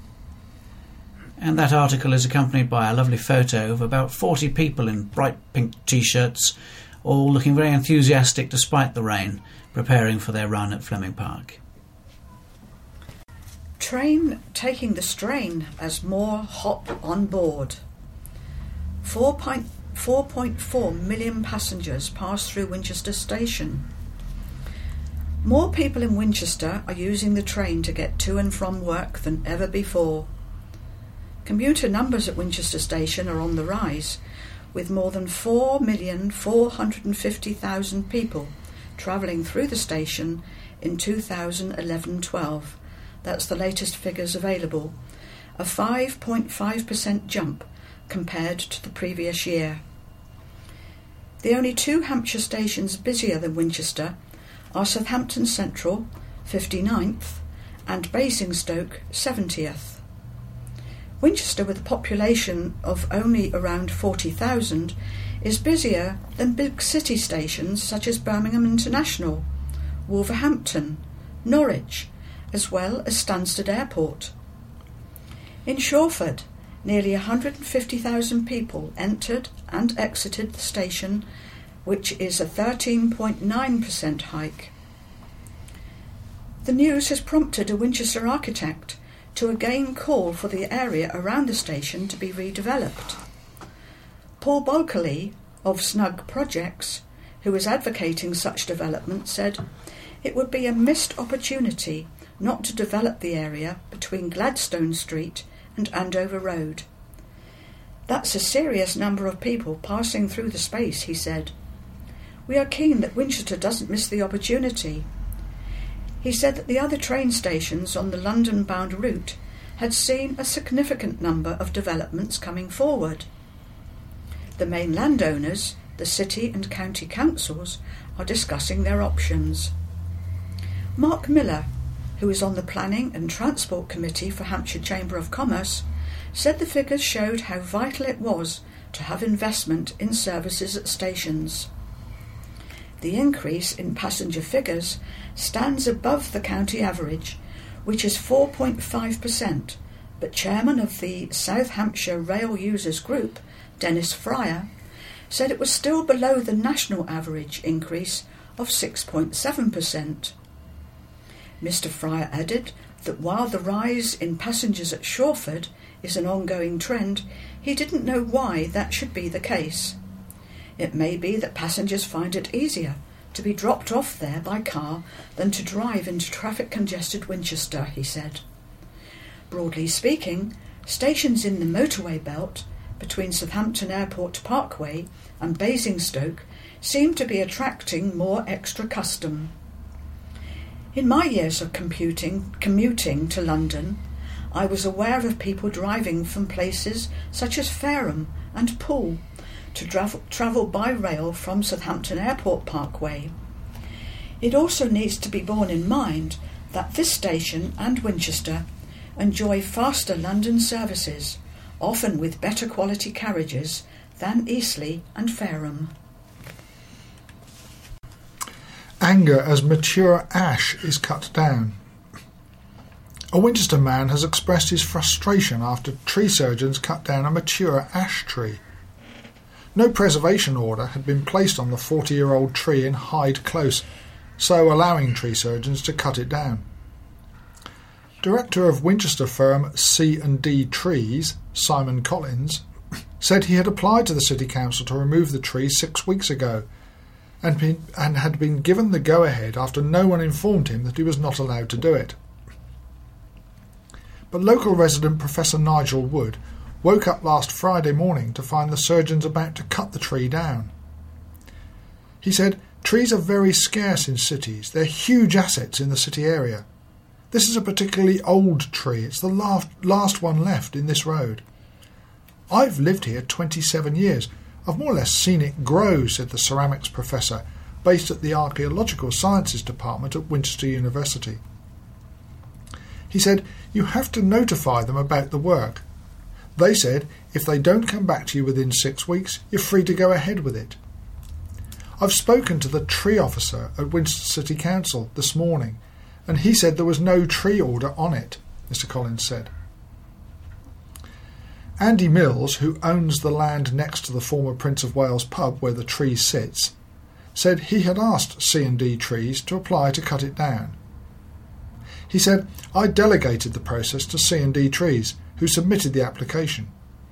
And that article is accompanied by a lovely photo of about forty people in bright pink T-shirts, all looking very enthusiastic despite the rain, preparing for their run at Fleming Park. Train taking the strain as more hop on board. four point four million passengers pass through Winchester Station. More people in Winchester are using the train to get to and from work than ever before. Commuter numbers at Winchester Station are on the rise, with more than four million four hundred fifty thousand people travelling through the station in two thousand eleven twelve. That's the latest figures available, a five point five percent jump compared to the previous year. The only two Hampshire stations busier than Winchester are Southampton Central, fifty-ninth, and Basingstoke, seventieth. Winchester, with a population of only around forty thousand, is busier than big city stations such as Birmingham International, Wolverhampton, Norwich, as well as Stansted Airport. In Shawford, nearly one hundred fifty thousand people entered and exited the station, which is a thirteen point nine percent hike. The news has prompted a Winchester architect to again call for the area around the station to be redeveloped. Paul Bulkeley of Snug Projects, who is advocating such development, said it would be a missed opportunity not to develop the area between Gladstone Street and Andover Road. That's a serious number of people passing through the space, he said. We are keen that Winchester doesn't miss the opportunity. He said that the other train stations on the London-bound route had seen a significant number of developments coming forward. The main landowners, the city and county councils, are discussing their options. Mark Miller, who is on the Planning and Transport Committee for Hampshire Chamber of Commerce, said the figures showed how vital it was to have investment in services at stations. The increase in passenger figures stands above the county average, which is four point five percent, but chairman of the South Hampshire Rail Users Group, Dennis Fryer, said it was still below the national average increase of six point seven percent. Mr Fryer added that while the rise in passengers at Shawford is an ongoing trend, he didn't know why that should be the case. It may be that passengers find it easier to be dropped off there by car than to drive into traffic-congested Winchester, he said. Broadly speaking, stations in the motorway belt between Southampton Airport Parkway and Basingstoke seem to be attracting more extra custom. In my years of commuting, commuting to London, I was aware of people driving from places such as Fareham and Poole to travel, travel by rail from Southampton Airport Parkway. It also needs to be borne in mind that this station and Winchester enjoy faster London services, often with better quality carriages, than Eastleigh and Fareham. Anger as mature ash is cut down. A Winchester man has expressed his frustration after tree surgeons cut down a mature ash tree. No preservation order had been placed on the forty-year-old tree in Hyde Close, so allowing tree surgeons to cut it down. Director of Winchester firm C and D Trees, Simon Collins, said he had applied to the City Council to remove the tree six weeks ago and, been, and had been given the go-ahead after no one informed him that he was not allowed to do it. But local resident Professor Nigel Wood woke up last Friday morning to find the surgeons about to cut the tree down. He said, "Trees are very scarce in cities. They're huge assets in the city area. This is a particularly old tree. It's the last, last one left in this road. I've lived here twenty-seven years. I've more or less seen it grow," said the ceramics professor, based at the Archaeological Sciences Department at Winchester University. He said, "You have to notify them about the work. They said if they don't come back to you within six weeks, you're free to go ahead with it. I've spoken to the tree officer at Winchester City Council this morning, and he said there was no tree order on it," Mr Collins said. Andy Mills, who owns the land next to the former Prince of Wales pub where the tree sits, said he had asked C and D Trees to apply to cut it down. He said, "I delegated the process to C and D Trees, who submitted the application."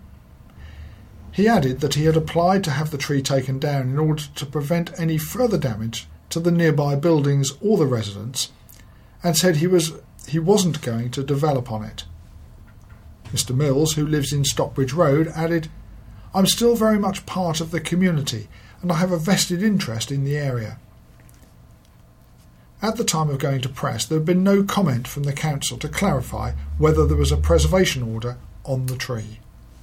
He added that he had applied to have the tree taken down in order to prevent any further damage to the nearby buildings or the residents, and said he was he wasn't going to develop on it. Mister Mills, who lives in Stockbridge Road, added, "I'm still very much part of the community and I have a vested interest in the area." At the time of going to press, there had been no comment from the council to clarify whether there was a preservation order on the tree.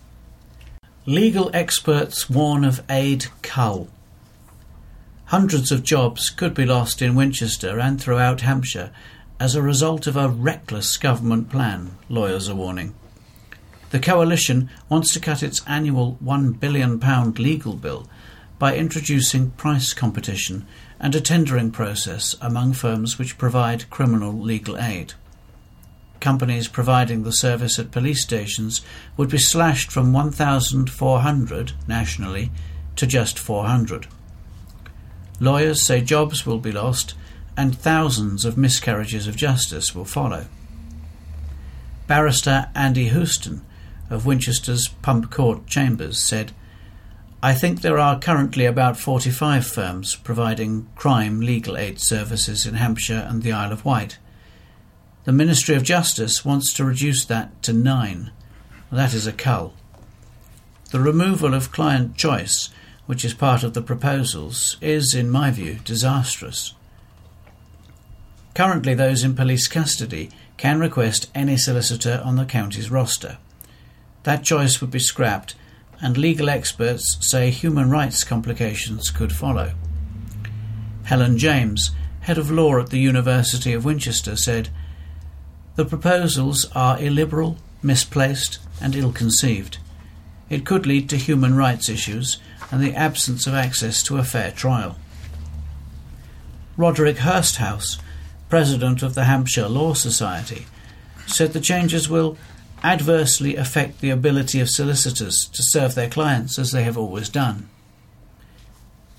Legal experts warn of aid cull. Hundreds of jobs could be lost in Winchester and throughout Hampshire as a result of a reckless government plan, lawyers are warning. The coalition wants to cut its annual one billion pounds legal bill by introducing price competition and a tendering process among firms which provide criminal legal aid. Companies providing the service at police stations would be slashed from one thousand four hundred nationally to just four hundred. Lawyers say jobs will be lost and thousands of miscarriages of justice will follow. Barrister Andy Houston of Winchester's Pump Court Chambers said, "I think there are currently about forty-five firms providing crime legal aid services in Hampshire and the Isle of Wight. The Ministry of Justice wants to reduce that to nine. That is a cull. The removal of client choice, which is part of the proposals, is, in my view, disastrous. Currently, those in police custody can request any solicitor on the county's roster. That choice would be scrapped, and legal experts say human rights complications could follow." Helen James, head of law at the University of Winchester, said, "The proposals are illiberal, misplaced and ill-conceived. It could lead to human rights issues and the absence of access to a fair trial." Roderick Hursthouse, president of the Hampshire Law Society, said the changes will adversely affect the ability of solicitors to serve their clients as they have always done.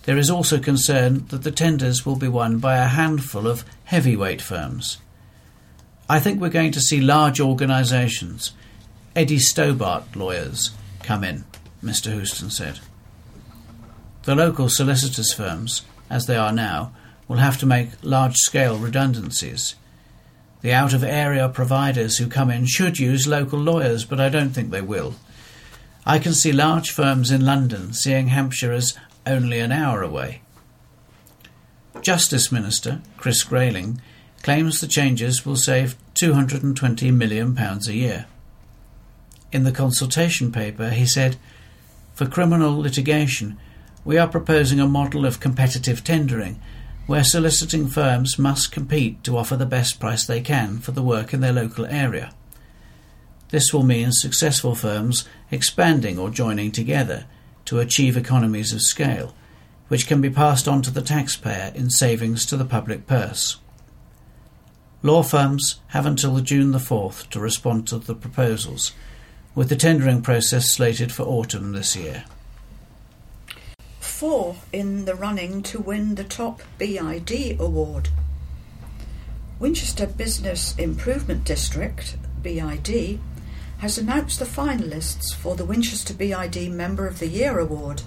There is also concern that the tenders will be won by a handful of heavyweight firms. I think we're going to see large organisations, Eddie Stobart lawyers, come in, Mister Houston said. The local solicitors' firms, as they are now, will have to make large-scale redundancies. The out-of-area providers who come in should use local lawyers, but I don't think they will. I can see large firms in London seeing Hampshire as only an hour away. Justice Minister Chris Grayling claims the changes will save two hundred twenty million pounds a year. In the consultation paper, he said, "For criminal litigation, we are proposing a model of competitive tendering where soliciting firms must compete to offer the best price they can for the work in their local area. This will mean successful firms expanding or joining together to achieve economies of scale, which can be passed on to the taxpayer in savings to the public purse." Law firms have until June the fourth to respond to the proposals, with the tendering process slated for autumn this year. Four in the running to win the top B I D award. Winchester Business Improvement District, B I D, has announced the finalists for the Winchester B I D Member of the Year Award.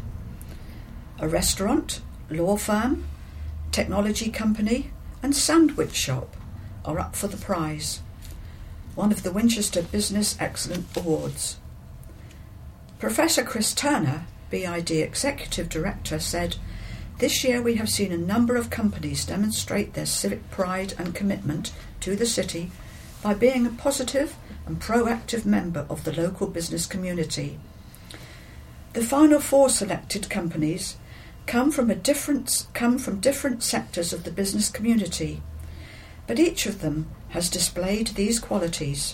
A restaurant, law firm, technology company and sandwich shop are up for the prize, one of the Winchester Business Excellence Awards. Professor Chris Turner, B I D Executive Director, said, "This year we have seen a number of companies demonstrate their civic pride and commitment to the city by being a positive and proactive member of the local business community. The final four selected companies come from a different come from different sectors of the business community, but each of them has displayed these qualities.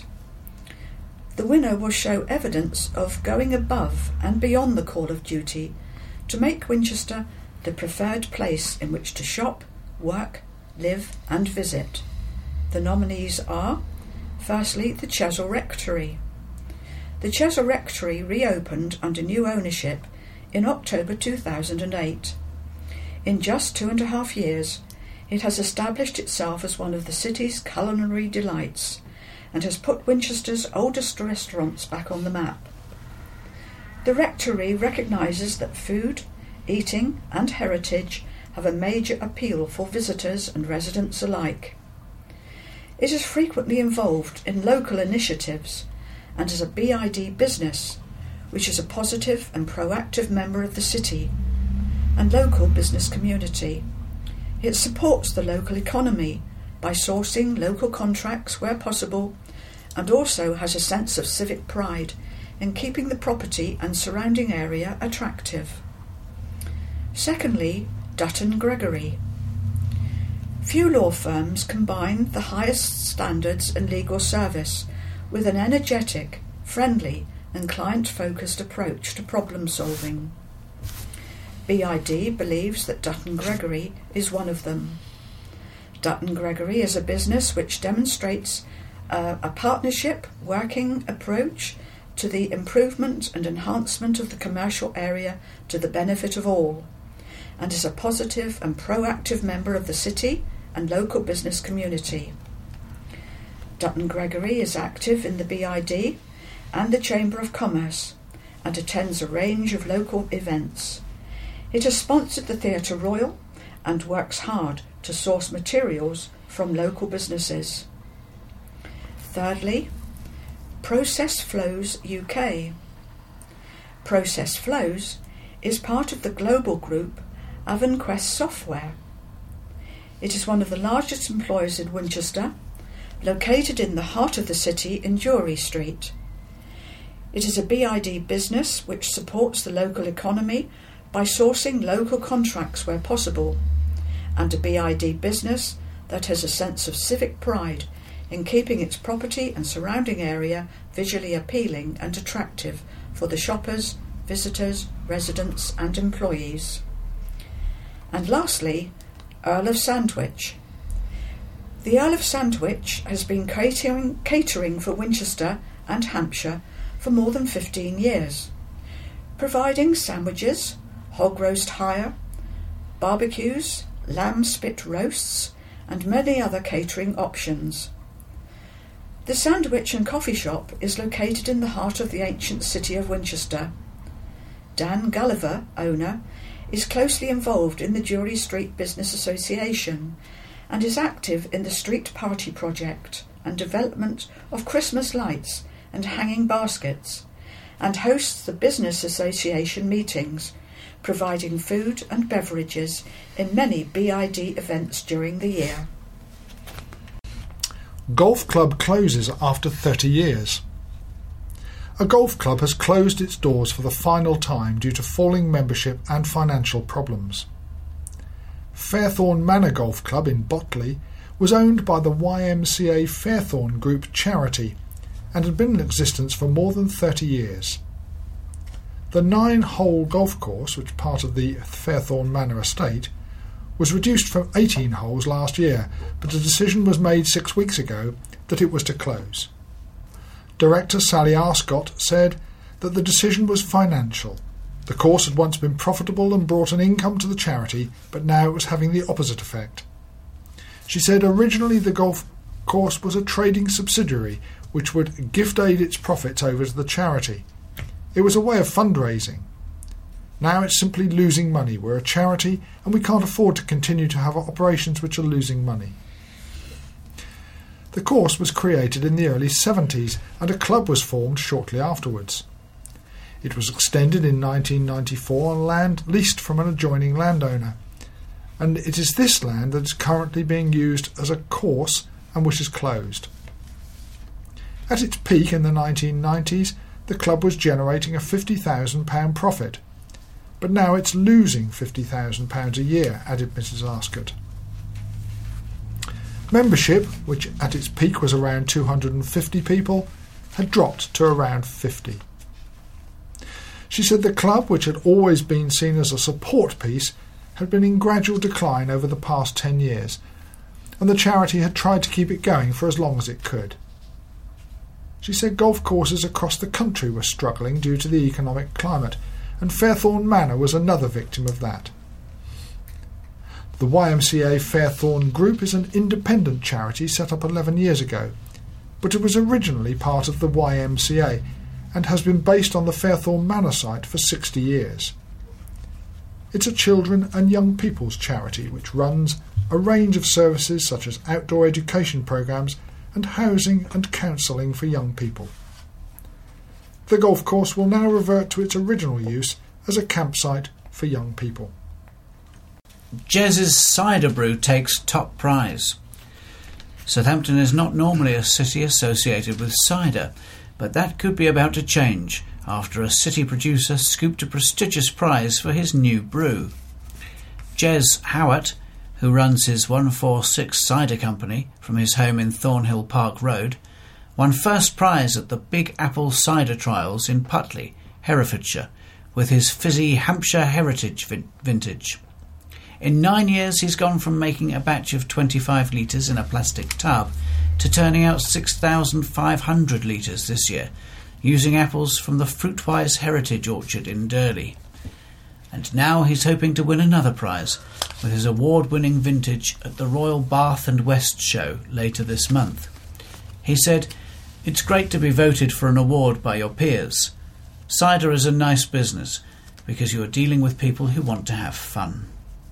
The winner will show evidence of going above and beyond the call of duty to make Winchester the preferred place in which to shop, work, live and visit. The nominees are, firstly, the Chesel Rectory. The Chesel Rectory reopened under new ownership in October two thousand eight. In just two and a half years, it has established itself as one of the city's culinary delights and has put Winchester's oldest restaurants back on the map. The Rectory recognises that food, eating and heritage have a major appeal for visitors and residents alike. It is frequently involved in local initiatives and is a B I D business, which is a positive and proactive member of the city and local business community. It supports the local economy by sourcing local contracts where possible and also has a sense of civic pride in keeping the property and surrounding area attractive. Secondly, Dutton Gregory. Few law firms combine the highest standards in legal service with an energetic, friendly and client-focused approach to problem solving. B I D believes that Dutton Gregory is one of them. Dutton Gregory is a business which demonstrates uh, a partnership working approach to the improvement and enhancement of the commercial area to the benefit of all, and is a positive and proactive member of the city and local business community. Dutton Gregory is active in the B I D and the Chamber of Commerce and attends a range of local events. It has sponsored the Theatre Royal and works hard to source materials from local businesses. Thirdly, Process Flows U K. Process Flows is part of the global group Avonquest Software. It is one of the largest employers in Winchester, located in the heart of the city in Jewry Street. It is a B I D business which supports the local economy by sourcing local contracts where possible, and a B I D business that has a sense of civic pride in keeping its property and surrounding area visually appealing and attractive for the shoppers, visitors, residents and employees. And lastly, Earl of Sandwich. The Earl of Sandwich has been catering, catering for Winchester and Hampshire for more than fifteen years, providing sandwiches, hog roast hire, barbecues, lamb spit roasts, and many other catering options. The Sandwich and Coffee Shop is located in the heart of the ancient city of Winchester. Dan Gulliver, owner, is closely involved in the Drury Street Business Association and is active in the Street Party project and development of Christmas lights and hanging baskets, and hosts the Business Association meetings, providing food and beverages in many B I D events during the year. Golf club closes after thirty years. A golf club has closed its doors for the final time due to falling membership and financial problems. Fairthorne Manor Golf Club in Botley was owned by the Y M C A Fairthorne Group charity and had been in existence for more than thirty years. The nine-hole golf course, which is part of the Fairthorne Manor estate, was reduced from eighteen holes last year, but a decision was made six weeks ago that it was to close. Director Sally Arscott said that the decision was financial. The course had once been profitable and brought an income to the charity, but now it was having the opposite effect. She said originally the golf course was a trading subsidiary which would gift aid its profits over to the charity. It was a way of fundraising. Now it's simply losing money. We're a charity and we can't afford to continue to have operations which are losing money. The course was created in the early seventies and a club was formed shortly afterwards. It was extended in nineteen ninety-four on land leased from an adjoining landowner, and it is this land that is currently being used as a course and which is closed. At its peak in the nineteen nineties, the club was generating a fifty thousand pounds profit, but now it's losing fifty thousand pounds a year, added Missus Arscott. Membership, which at its peak was around two hundred fifty people, had dropped to around fifty. She said the club, which had always been seen as a support piece, had been in gradual decline over the past ten years, and the charity had tried to keep it going for as long as it could. She said golf courses across the country were struggling due to the economic climate, and Fairthorne Manor was another victim of that. The Y M C A Fairthorne Group is an independent charity set up eleven years ago, but it was originally part of the Y M C A and has been based on the Fairthorne Manor site for sixty years. It's a children and young people's charity which runs a range of services such as outdoor education programmes and housing and counselling for young people. The golf course will now revert to its original use as a campsite for young people. Jez's cider brew takes top prize. Southampton is not normally a city associated with cider, but that could be about to change after a city producer scooped a prestigious prize for his new brew. Jez Howat, who runs his one forty-six Cider Company from his home in Thornhill Park Road, won first prize at the Big Apple Cider Trials in Putley, Herefordshire, with his fizzy Hampshire Heritage vin- vintage. In nine years he's gone from making a batch of twenty-five litres in a plastic tub to turning out six thousand five hundred litres this year, using apples from the Fruitwise Heritage Orchard in Durley. And now he's hoping to win another prize with his award-winning vintage at the Royal Bath and West Show later this month. He said, "It's great to be voted for an award by your peers. Cider is a nice business because you are dealing with people who want to have fun."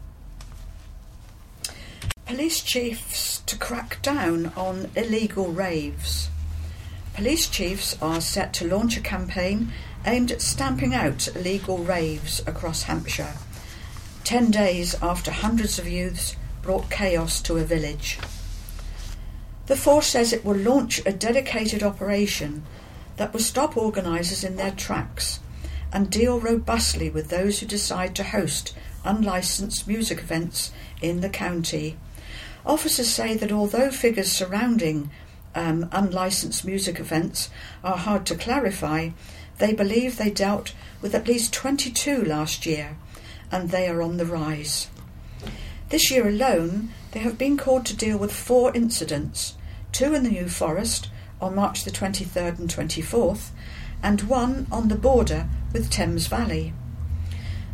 Police chiefs to crack down on illegal raves. Police chiefs are set to launch a campaign aimed at stamping out illegal raves across Hampshire, ten days after hundreds of youths brought chaos to a village. The force says it will launch a dedicated operation that will stop organisers in their tracks and deal robustly with those who decide to host unlicensed music events in the county. Officers say that although figures surrounding um, unlicensed music events are hard to clarify, they believe they dealt with at least twenty-two last year, and they are on the rise. This year alone, they have been called to deal with four incidents, two in the New Forest on March the twenty-third and twenty-fourth, and one on the border with Thames Valley.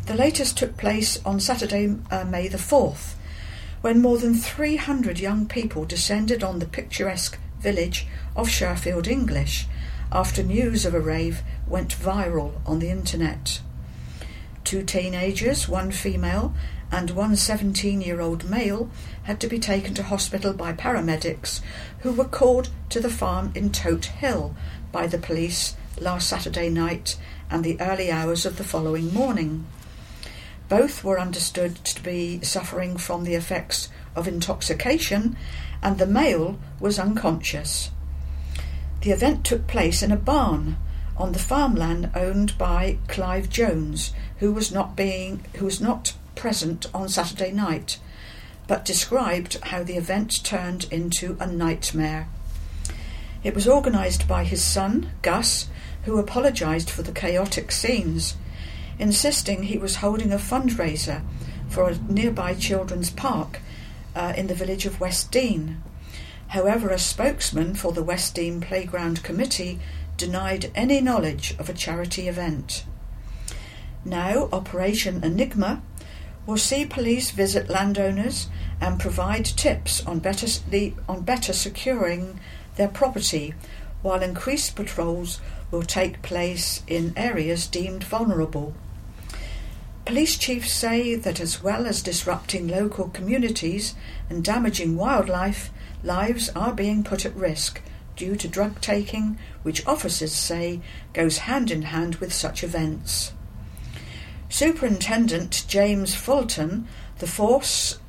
The latest took place on Saturday, uh, May the fourth, when more than three hundred young people descended on the picturesque village of Sherfield English after news of a rave went viral on the internet. Two teenagers, one female and one seventeen-year-old male, had to be taken to hospital by paramedics who were called to the farm in Tote Hill by the police last Saturday night and the early hours of the following morning. Both were understood to be suffering from the effects of intoxication, and the male was unconscious. The event took place in a barn on the farmland owned by Clive Jones, who was not being who was not present on Saturday night, but described how the event turned into a nightmare. It was organised by his son, Gus, who apologised for the chaotic scenes, insisting he was holding a fundraiser for a nearby children's park uh, in the village of West Dean. However, a spokesman for the West Dean Playground Committee denied any knowledge of a charity event. Now, Operation Enigma will see police visit landowners and provide tips on better, on better securing their property, while increased patrols will take place in areas deemed vulnerable. Police chiefs say that as well as disrupting local communities and damaging wildlife, lives are being put at risk due to drug taking, which officers say goes hand in hand with such events. Superintendent James Fulton, the force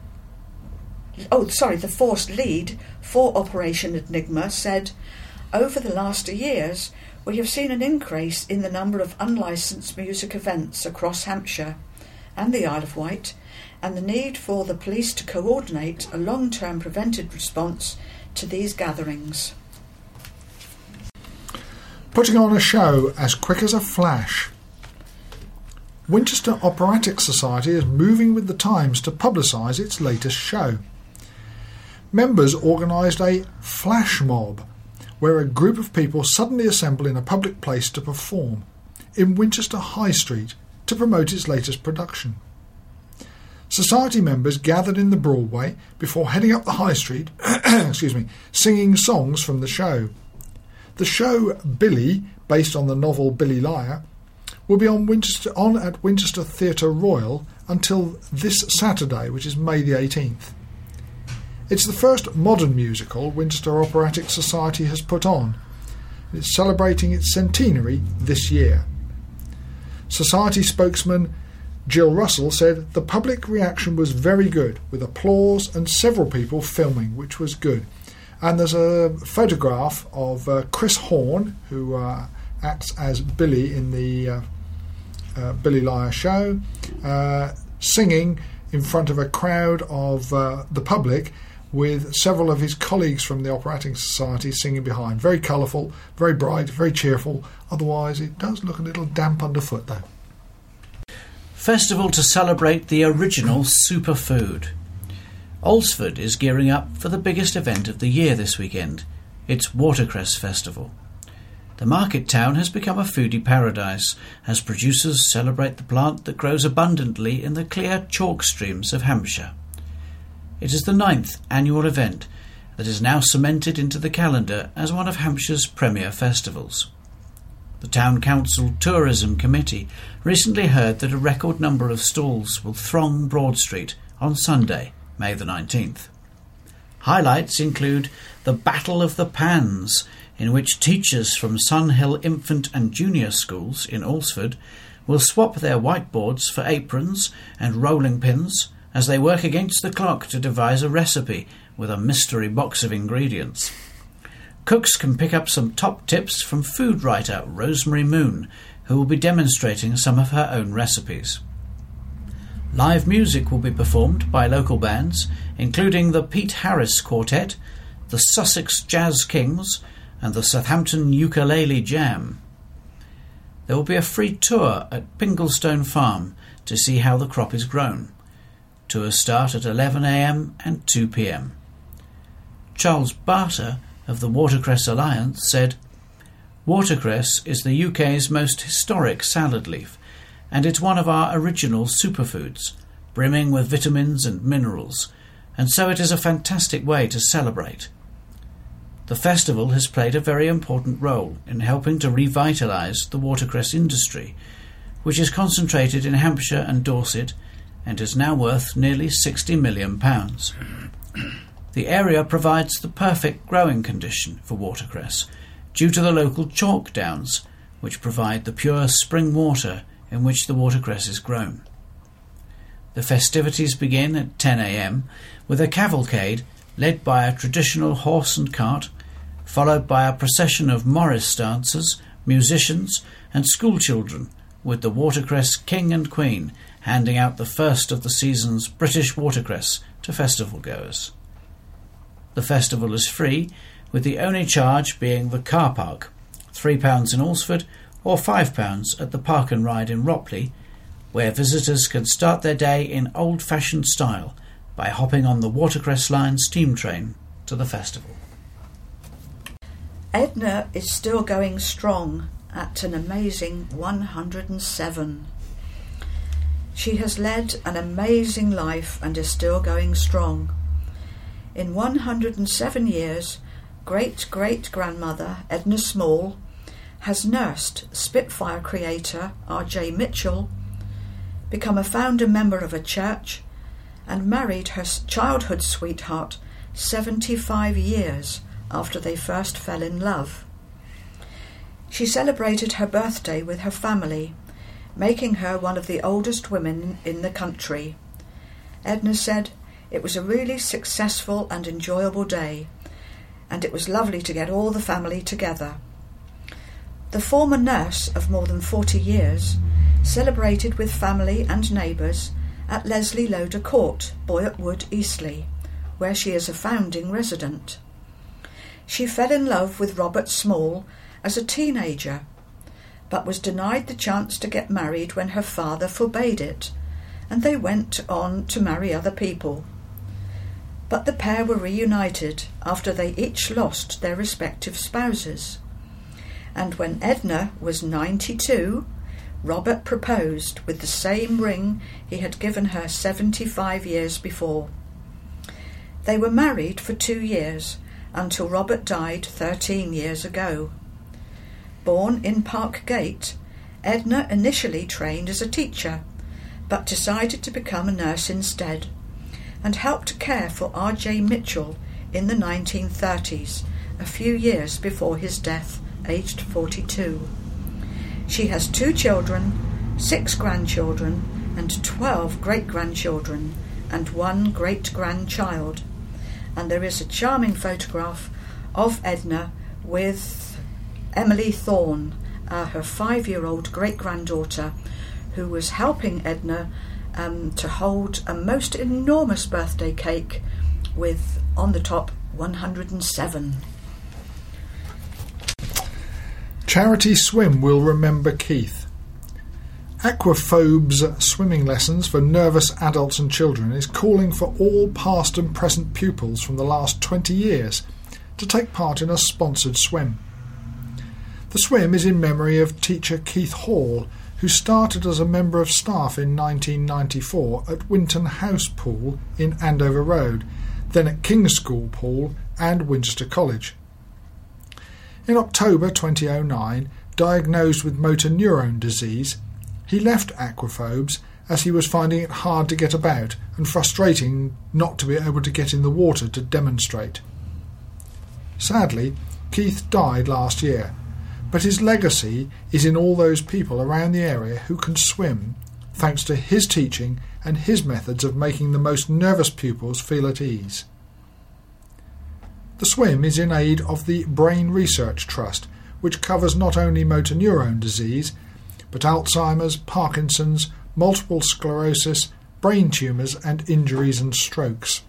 oh sorry, the force lead for Operation Enigma, said, "Over the last years, we have seen an increase in the number of unlicensed music events across Hampshire and the Isle of Wight, and the need for the police to coordinate a long-term preventive response to these gatherings." Putting on a show as quick as a flash. Winchester Operatic Society is moving with the times to publicise its latest show. Members organised a flash mob, where a group of people suddenly assemble in a public place to perform, in Winchester High Street, to promote its latest production. Society members gathered in the Broadway before heading up the High Street, excuse me, singing songs from the show. The show Billy, based on the novel Billy Liar, will be on Winchester on at Winchester Theatre Royal until this Saturday, which is May the eighteenth. It's the first modern musical Winchester Operatic Society has put on. It's celebrating its centenary this year. Society spokesman Jill Russell said the public reaction was very good, with applause and several people filming, which was good. And there's a photograph of uh, Chris Horn, who uh, acts as Billy in the uh, uh, Billy Liar show, uh, singing in front of a crowd of uh, the public, with several of his colleagues from the Operating Society singing behind. Very colourful, very bright, very cheerful. Otherwise, it does look a little damp underfoot, though. Festival to celebrate the original superfood. Alresford is gearing up for the biggest event of the year this weekend, its Watercress Festival. The market town has become a foodie paradise as producers celebrate the plant that grows abundantly in the clear chalk streams of Hampshire. It is the ninth annual event that is now cemented into the calendar as one of Hampshire's premier festivals. The Town Council Tourism Committee recently heard that a record number of stalls will throng Broad Street on Sunday, May the nineteenth. Highlights include the Battle of the Pans, in which teachers from Sunhill Infant and Junior Schools in Alresford will swap their whiteboards for aprons and rolling pins as they work against the clock to devise a recipe with a mystery box of ingredients. Cooks can pick up some top tips from food writer Rosemary Moon, who will be demonstrating some of her own recipes. Live music will be performed by local bands, including the Pete Harris Quartet, the Sussex Jazz Kings, and the Southampton Ukulele Jam. There will be a free tour at Pinglestone Farm to see how the crop is grown. Tours start at eleven a m and two p m. Charles Barter of the Watercress Alliance said, "Watercress is the U K's most historic salad leaf, and it's one of our original superfoods, brimming with vitamins and minerals, and so it is a fantastic way to celebrate. The festival has played a very important role in helping to revitalise the watercress industry, which is concentrated in Hampshire and Dorset and is now worth nearly sixty million pounds. The area provides the perfect growing condition for watercress due to the local chalk downs, which provide the pure spring water in which the watercress is grown. The festivities begin at ten a m with a cavalcade led by a traditional horse and cart, followed by a procession of Morris dancers, musicians and schoolchildren, with the watercress king and queen handing out the first of the season's British watercress to festival goers. The festival is free, with the only charge being the car park, three pounds in Alresford or five pounds at the Park and Ride in Ropley, where visitors can start their day in old-fashioned style by hopping on the Watercress Line steam train to the festival. Edna is still going strong at an amazing one hundred and seven. She has led an amazing life and is still going strong. In one hundred and seven years, great-great-grandmother Edna Small has nursed Spitfire creator R J Mitchell, become a founder member of a church, and married her childhood sweetheart seventy-five years after they first fell in love. She celebrated her birthday with her family, making her one of the oldest women in the country. Edna said, "It was a really successful and enjoyable day, and it was lovely to get all the family together." The former nurse of more than forty years celebrated with family and neighbours at Leslie Loder Court, Boyett Wood, Eastleigh, where she is a founding resident. She fell in love with Robert Small as a teenager, but was denied the chance to get married when her father forbade it, and they went on to marry other people. But the pair were reunited after they each lost their respective spouses. And when Edna was ninety-two, Robert proposed with the same ring he had given her seventy-five years before. They were married for two years until Robert died thirteen years ago. Born in Park Gate, Edna initially trained as a teacher, but decided to become a nurse instead, and helped care for R J Mitchell in the nineteen thirties, a few years before his death, aged forty-two. She has two children, six grandchildren, and twelve great-grandchildren, and one great-grandchild. And there is a charming photograph of Edna with Emily Thorne, uh, her five-year-old great-granddaughter, who was helping Edna um, to hold a most enormous birthday cake with, on the top, one hundred and seven. Charity Swim will remember Keith. Aquaphobes Swimming Lessons for Nervous Adults and Children is calling for all past and present pupils from the last twenty years to take part in a sponsored swim. The swim is in memory of teacher Keith Hall, who started as a member of staff in nineteen ninety-four at Winton House Pool in Andover Road, then at King's School Pool and Winchester College. In October twenty oh nine, diagnosed with motor neurone disease, he left Aquaphobes as he was finding it hard to get about and frustrating not to be able to get in the water to demonstrate. Sadly, Keith died last year, but his legacy is in all those people around the area who can swim, thanks to his teaching and his methods of making the most nervous pupils feel at ease. The swim is in aid of the Brain Research Trust, which covers not only motor neurone disease, but Alzheimer's, Parkinson's, multiple sclerosis, brain tumours and injuries and strokes.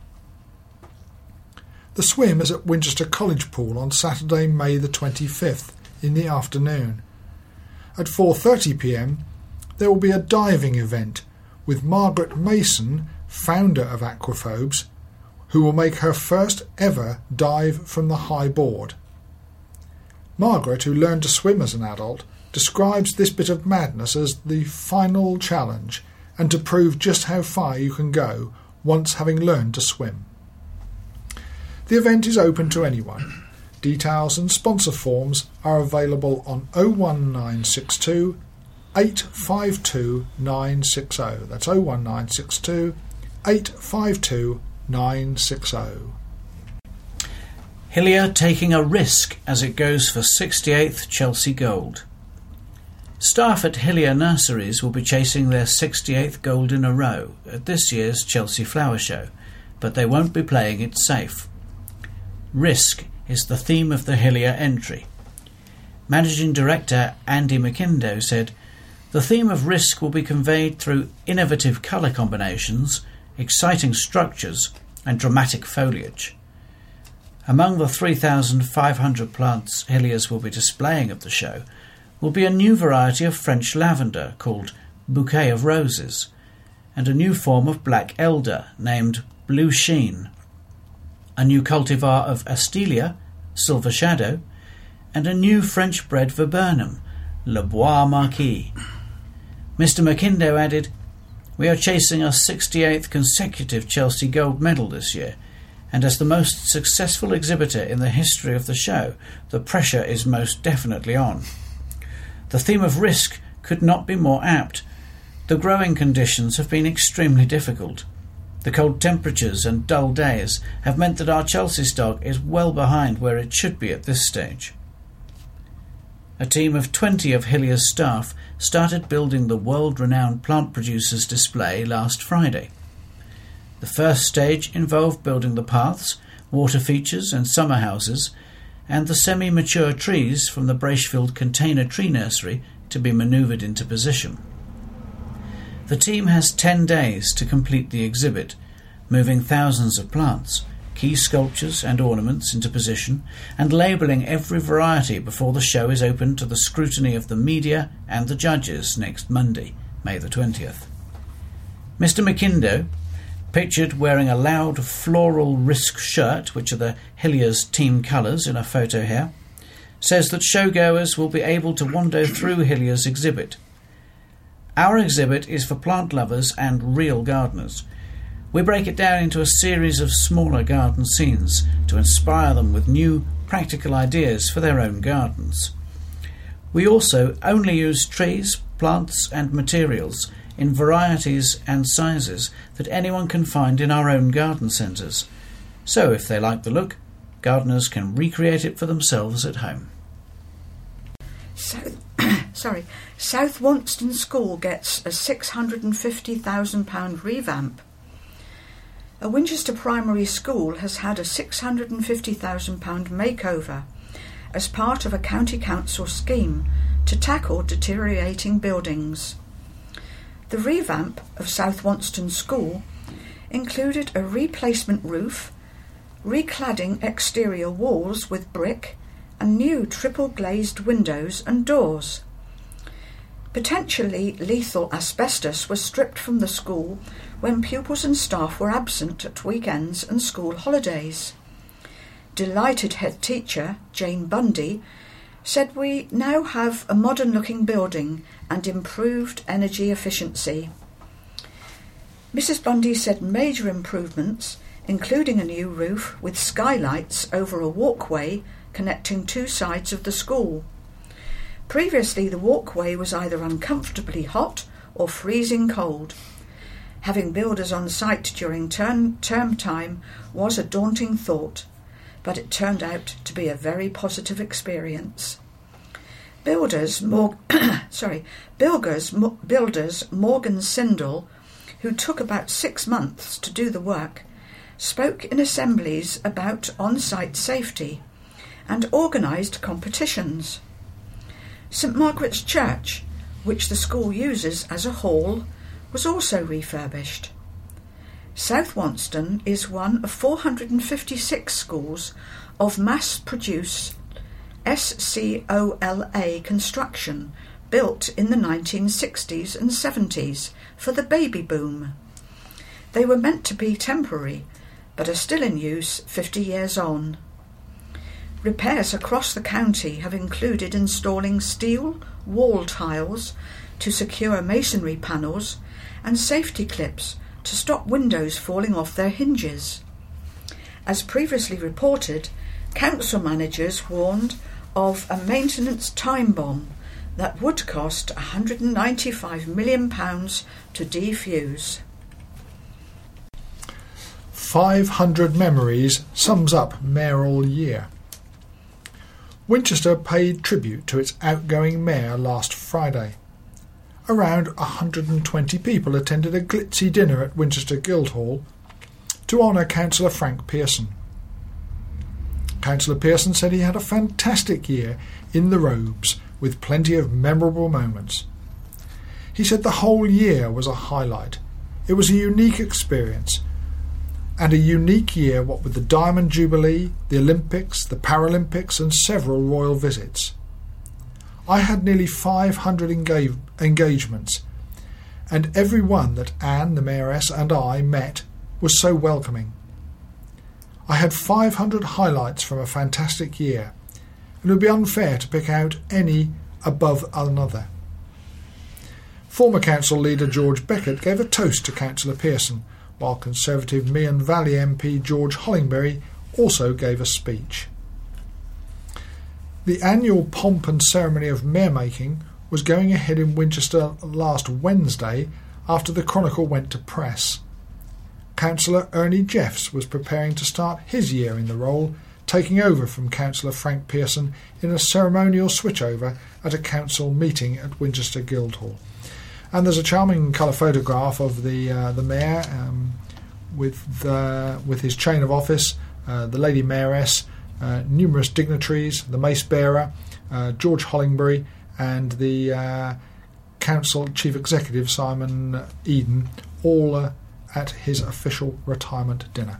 The swim is at Winchester College Pool on Saturday, May the twenty-fifth, in the afternoon. At four thirty p m there will be a diving event with Margaret Mason, founder of Aquaphobes, who will make her first ever dive from the high board. Margaret, who learned to swim as an adult, describes this bit of madness as the final challenge and to prove just how far you can go once having learned to swim. The event is open to anyone. Details and sponsor forms are available on oh one nine six two, eight five two, nine six oh. That's oh one nine six two, eight five two, nine six oh. Hillier taking a risk as it goes for sixty-eighth Chelsea Gold. Staff at Hillier Nurseries will be chasing their sixty-eighth gold in a row at this year's Chelsea Flower Show, but they won't be playing it safe. Risk is the theme of the Hillier entry. Managing Director Andy McIndoe said, "The theme of risk will be conveyed through innovative colour combinations, exciting structures and dramatic foliage." Among the three thousand five hundred plants Hilliers will be displaying at the show will be a new variety of French lavender called Bouquet of Roses, and a new form of black elder named Blue Sheen, a new cultivar of Astelia, Silver Shadow, and a new French-bred viburnum, Le Bois Marquis. Mister McIndoe added, "We are chasing our sixty-eighth consecutive Chelsea Gold medal this year, and as the most successful exhibitor in the history of the show, the pressure is most definitely on. The theme of risk could not be more apt. The growing conditions have been extremely difficult. The cold temperatures and dull days have meant that our Chelsea stock is well behind where it should be at this stage." A team of twenty of Hillier's staff started building the world-renowned plant producers display last Friday. The first stage involved building the paths, water features and summer houses, and the semi-mature trees from the Bracefield Container Tree Nursery to be manoeuvred into position. The team has ten days to complete the exhibit, moving thousands of plants, key sculptures and ornaments into position, and labelling every variety before the show is open to the scrutiny of the media and the judges next Monday, May the twentieth. Mister McIndoe, pictured wearing a loud floral risk shirt, which are the Hillier's team colours in a photo here, says that showgoers will be able to wander through Hillier's exhibit. "Our exhibit is for plant lovers and real gardeners. We break it down into a series of smaller garden scenes to inspire them with new, practical ideas for their own gardens. We also only use trees, plants and materials in varieties and sizes that anyone can find in our own garden centres. So if they like the look, gardeners can recreate it for themselves at home." South, sorry, South Wonston School gets a six hundred fifty thousand pounds revamp. A Winchester primary school has had a six hundred fifty thousand pounds makeover as part of a county council scheme to tackle deteriorating buildings. The revamp of South Wonston School included a replacement roof, recladding exterior walls with brick, and new triple glazed windows and doors. Potentially lethal asbestos was stripped from the school when pupils and staff were absent at weekends and school holidays. Delighted head teacher Jane Bundy said, "We now have a modern-looking building and improved energy efficiency." Missus Bundy said major improvements, including a new roof with skylights over a walkway connecting two sides of the school. Previously, the walkway was either uncomfortably hot or freezing cold. Having builders on site during term, term time was a daunting thought, but it turned out to be a very positive experience. Builders, Mor- sorry, builders, Mo- builders Morgan Sindel, who took about six months to do the work, spoke in assemblies about on-site safety and organised competitions. St Margaret's Church, which the school uses as a hall, was also refurbished. South Wonston is one of four hundred fifty-six schools of mass-produced S C O L A construction built in the nineteen sixties and seventies for the baby boom. They were meant to be temporary, but are still in use fifty years on. Repairs across the county have included installing steel wall tiles to secure masonry panels and safety clips to stop windows falling off their hinges. As previously reported, council managers warned of a maintenance time bomb that would cost one hundred ninety-five million pounds to defuse. five hundred Memories sums up mayoral year. Winchester paid tribute to its outgoing mayor last Friday. Around one hundred twenty people attended a glitzy dinner at Winchester Guildhall to honour Councillor Frank Pearson. Councillor Pearson said he had a fantastic year in the robes with plenty of memorable moments. He said the whole year was a highlight. It was a unique experience and a unique year, what with the Diamond Jubilee, the Olympics, the Paralympics and several royal visits. I had nearly five hundred engage- engagements and every one that Anne, the Mayoress, and I met was so welcoming. I had five hundred highlights from a fantastic year, and it would be unfair to pick out any above another. Former council leader George Beckett gave a toast to Councillor Pearson, while Conservative Meon Valley M P George Hollingbury also gave a speech. The annual pomp and ceremony of mayor-making was going ahead in Winchester last Wednesday after the Chronicle went to press. Councillor Ernie Jeffs was preparing to start his year in the role, taking over from Councillor Frank Pearson in a ceremonial switchover at a council meeting at Winchester Guildhall. And there's a charming colour photograph of the uh, the mayor um, with the, with his chain of office, uh, the Lady Mayoress, uh, numerous dignitaries, the mace bearer, uh, George Hollingbury, and the uh, council chief executive Simon Eden, all uh, at his official retirement dinner.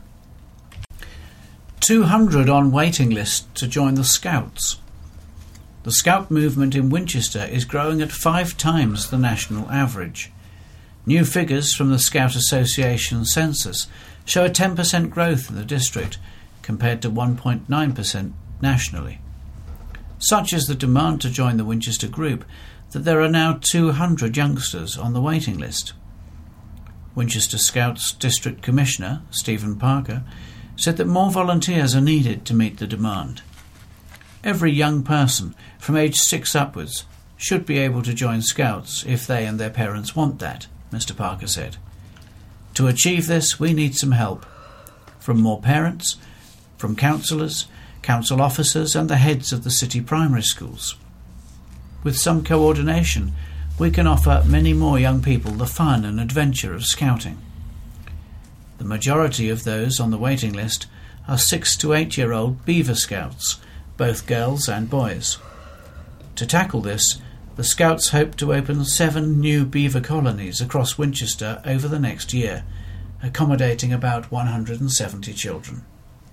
two hundred on waiting list to join the Scouts. The Scout movement in Winchester is growing at five times the national average. New figures from the Scout Association census show a ten percent growth in the district compared to one point nine percent nationally. Such is the demand to join the Winchester group that there are now two hundred youngsters on the waiting list. Winchester Scouts District Commissioner Stephen Parker said that more volunteers are needed to meet the demand. Every young person from age six upwards should be able to join Scouts if they and their parents want that, Mister Parker said. To achieve this, we need some help from more parents, from councillors, council officers and the heads of the city primary schools. With some coordination, we can offer many more young people the fun and adventure of scouting. The majority of those on the waiting list are six to eight year old Beaver Scouts, both girls and boys. To tackle this, the Scouts hope to open seven new beaver colonies across Winchester over the next year, accommodating about one hundred seventy children.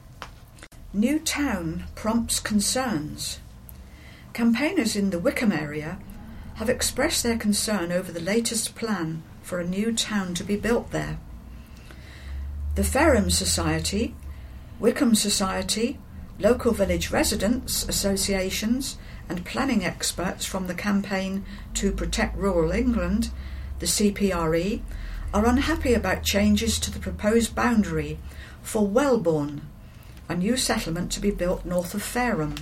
New town prompts concerns. Campaigners in the Wickham area have expressed their concern over the latest plan for a new town to be built there. The Fareham Society, Wickham Society, local village residents associations and planning experts from the Campaign to Protect Rural England, the C P R E, are unhappy about changes to the proposed boundary for Wellbourne, a new settlement to be built north of Fareham.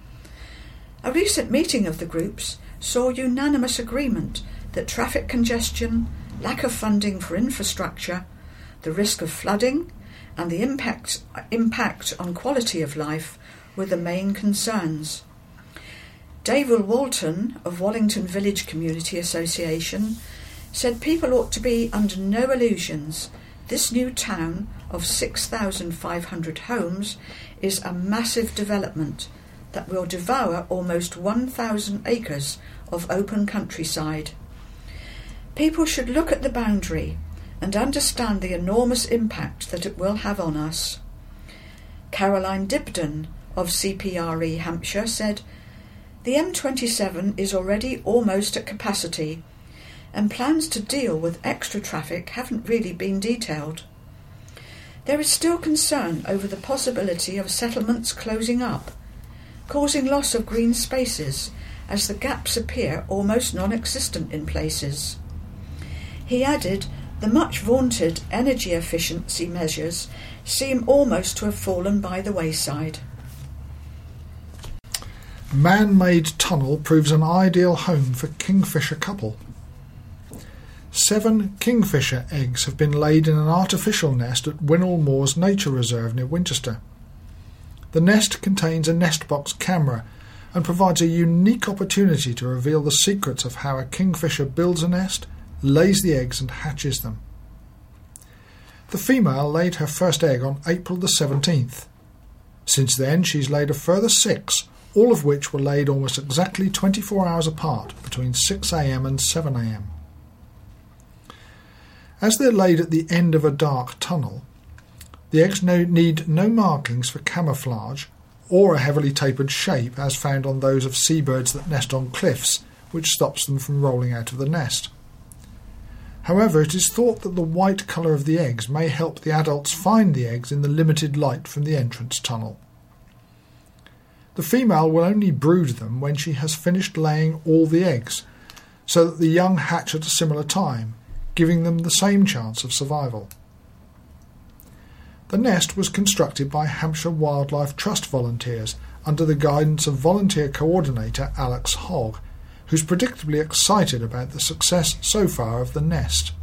A recent meeting of the groups saw unanimous agreement that traffic congestion, lack of funding for infrastructure, the risk of flooding and the impact, impact on quality of life were the main concerns. David Walton of Wallington Village Community Association said people ought to be under no illusions. This new town of six thousand five hundred homes is a massive development that will devour almost one thousand acres of open countryside. People should look at the boundary and understand the enormous impact that it will have on us. Caroline Dibden of C P R E Hampshire said, "The M twenty-seven is already almost at capacity, and plans to deal with extra traffic haven't really been detailed. There is still concern over the possibility of settlements closing up, causing loss of green spaces as the gaps appear almost non-existent in places. He added, the much vaunted energy efficiency measures seem almost to have fallen by the wayside. Man-made tunnel proves an ideal home for kingfisher couple. Seven kingfisher eggs have been laid in an artificial nest at Winnall Moors Nature Reserve near Winchester. The nest contains a Nestbox camera and provides a unique opportunity to reveal the secrets of how a kingfisher builds a nest, lays the eggs and hatches them. The female laid her first egg on April the seventeenth. Since then she's laid a further six, all of which were laid almost exactly twenty-four hours apart, between six a m and seven a m. As they're laid at the end of a dark tunnel, the eggs no, need no markings for camouflage or a heavily tapered shape as found on those of seabirds that nest on cliffs, which stops them from rolling out of the nest. However, it is thought that the white colour of the eggs may help the adults find the eggs in the limited light from the entrance tunnel. The female will only brood them when she has finished laying all the eggs, so that the young hatch at a similar time, giving them the same chance of survival. The nest was constructed by Hampshire Wildlife Trust volunteers under the guidance of volunteer coordinator Alex Hogg, who's predictably excited about the success so far of the nest.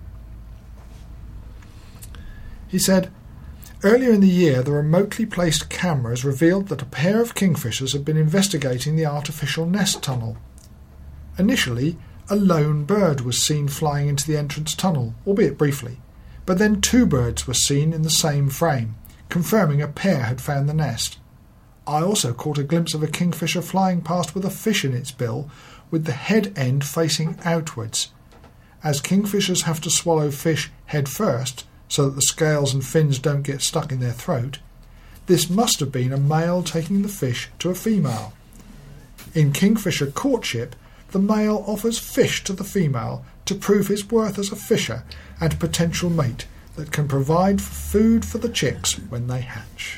He said, earlier in the year, the remotely placed cameras revealed that a pair of kingfishers had been investigating the artificial nest tunnel. Initially, a lone bird was seen flying into the entrance tunnel, albeit briefly, but then two birds were seen in the same frame, confirming a pair had found the nest. I also caught a glimpse of a kingfisher flying past with a fish in its bill, with the head end facing outwards. As kingfishers have to swallow fish head first, so that the scales and fins don't get stuck in their throat, this must have been a male taking the fish to a female. In kingfisher courtship, the male offers fish to the female to prove his worth as a fisher and potential mate that can provide food for the chicks when they hatch.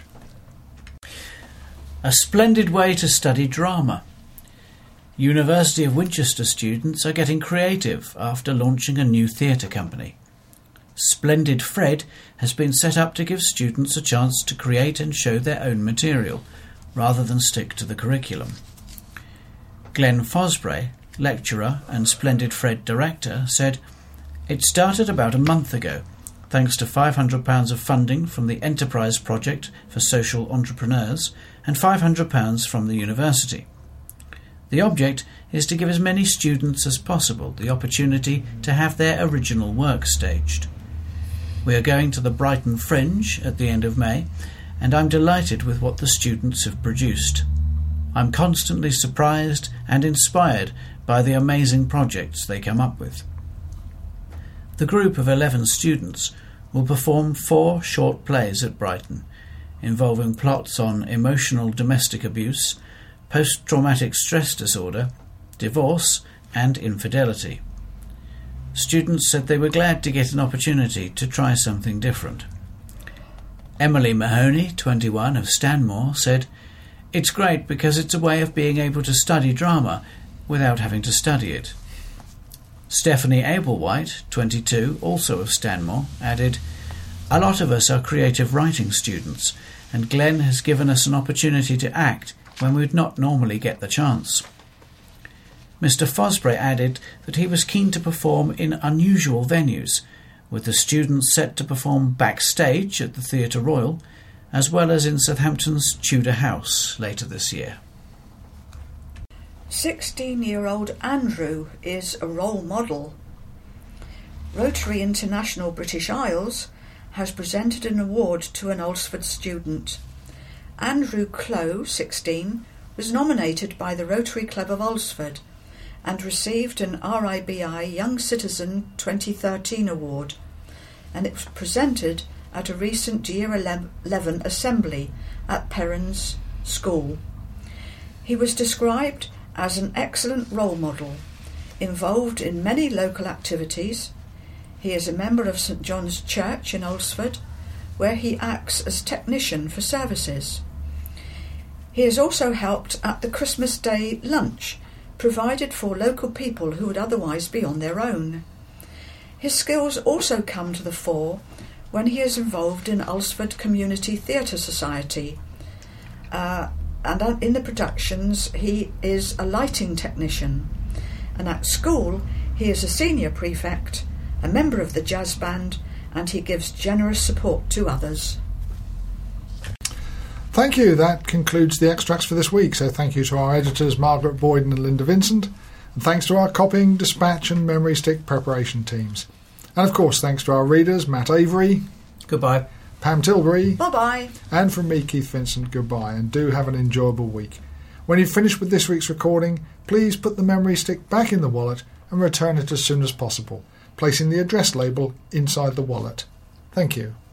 A splendid way to study drama. University of Winchester students are getting creative after launching a new theatre company. Splendid Fred has been set up to give students a chance to create and show their own material, rather than stick to the curriculum. Glenn Fosbray, lecturer and Splendid Fred director, said, "It started about a month ago, thanks to five hundred pounds of funding from the Enterprise Project for Social Entrepreneurs and five hundred pounds from the university. The object is to give as many students as possible the opportunity to have their original work staged. We are going to the Brighton Fringe at the end of May, and I'm delighted with what the students have produced. I'm constantly surprised and inspired by the amazing projects they come up with." The group of eleven students will perform four short plays at Brighton, involving plots on emotional domestic abuse, post-traumatic stress disorder, divorce and infidelity. Students said they were glad to get an opportunity to try something different. Emily Mahoney, twenty-one, of Stanmore, said, "It's great because it's a way of being able to study drama without having to study it." Stephanie Ablewhite, twenty-two, also of Stanmore, added, "A lot of us are creative writing students, and Glenn has given us an opportunity to act when we'd not normally get the chance." Mister Fosbray added that he was keen to perform in unusual venues, with the students set to perform backstage at the Theatre Royal, as well as in Southampton's Tudor House later this year. sixteen-year-old Andrew is a role model. Rotary International British Isles has presented an award to an Alresford student. Andrew Clow, sixteen, was nominated by the Rotary Club of Alresford and received an R I B I Young Citizen twenty thirteen award, and it was presented at a recent Year eleven assembly at Perrons School. He was described as an excellent role model, involved in many local activities. He is a member of St John's Church in Alresford, where he acts as technician for services. He has also helped at the Christmas Day lunch, provided for local people who would otherwise be on their own. His skills also come to the fore when he is involved in Ulsford Community Theatre Society, uh, and in the productions he is a lighting technician, and at school he is a senior prefect, a member of the jazz band, and he gives generous support to others. Thank you. That concludes the extracts for this week. So thank you to our editors Margaret Boyden and Linda Vincent, and thanks to our copying, dispatch and memory stick preparation teams. And of course thanks to our readers Matt Avery. Goodbye. Pam Tilbury. Bye-bye. And from me, Keith Vincent, goodbye, and do have an enjoyable week. When you've finished with this week's recording, please put the memory stick back in the wallet and return it as soon as possible, placing the address label inside the wallet. Thank you.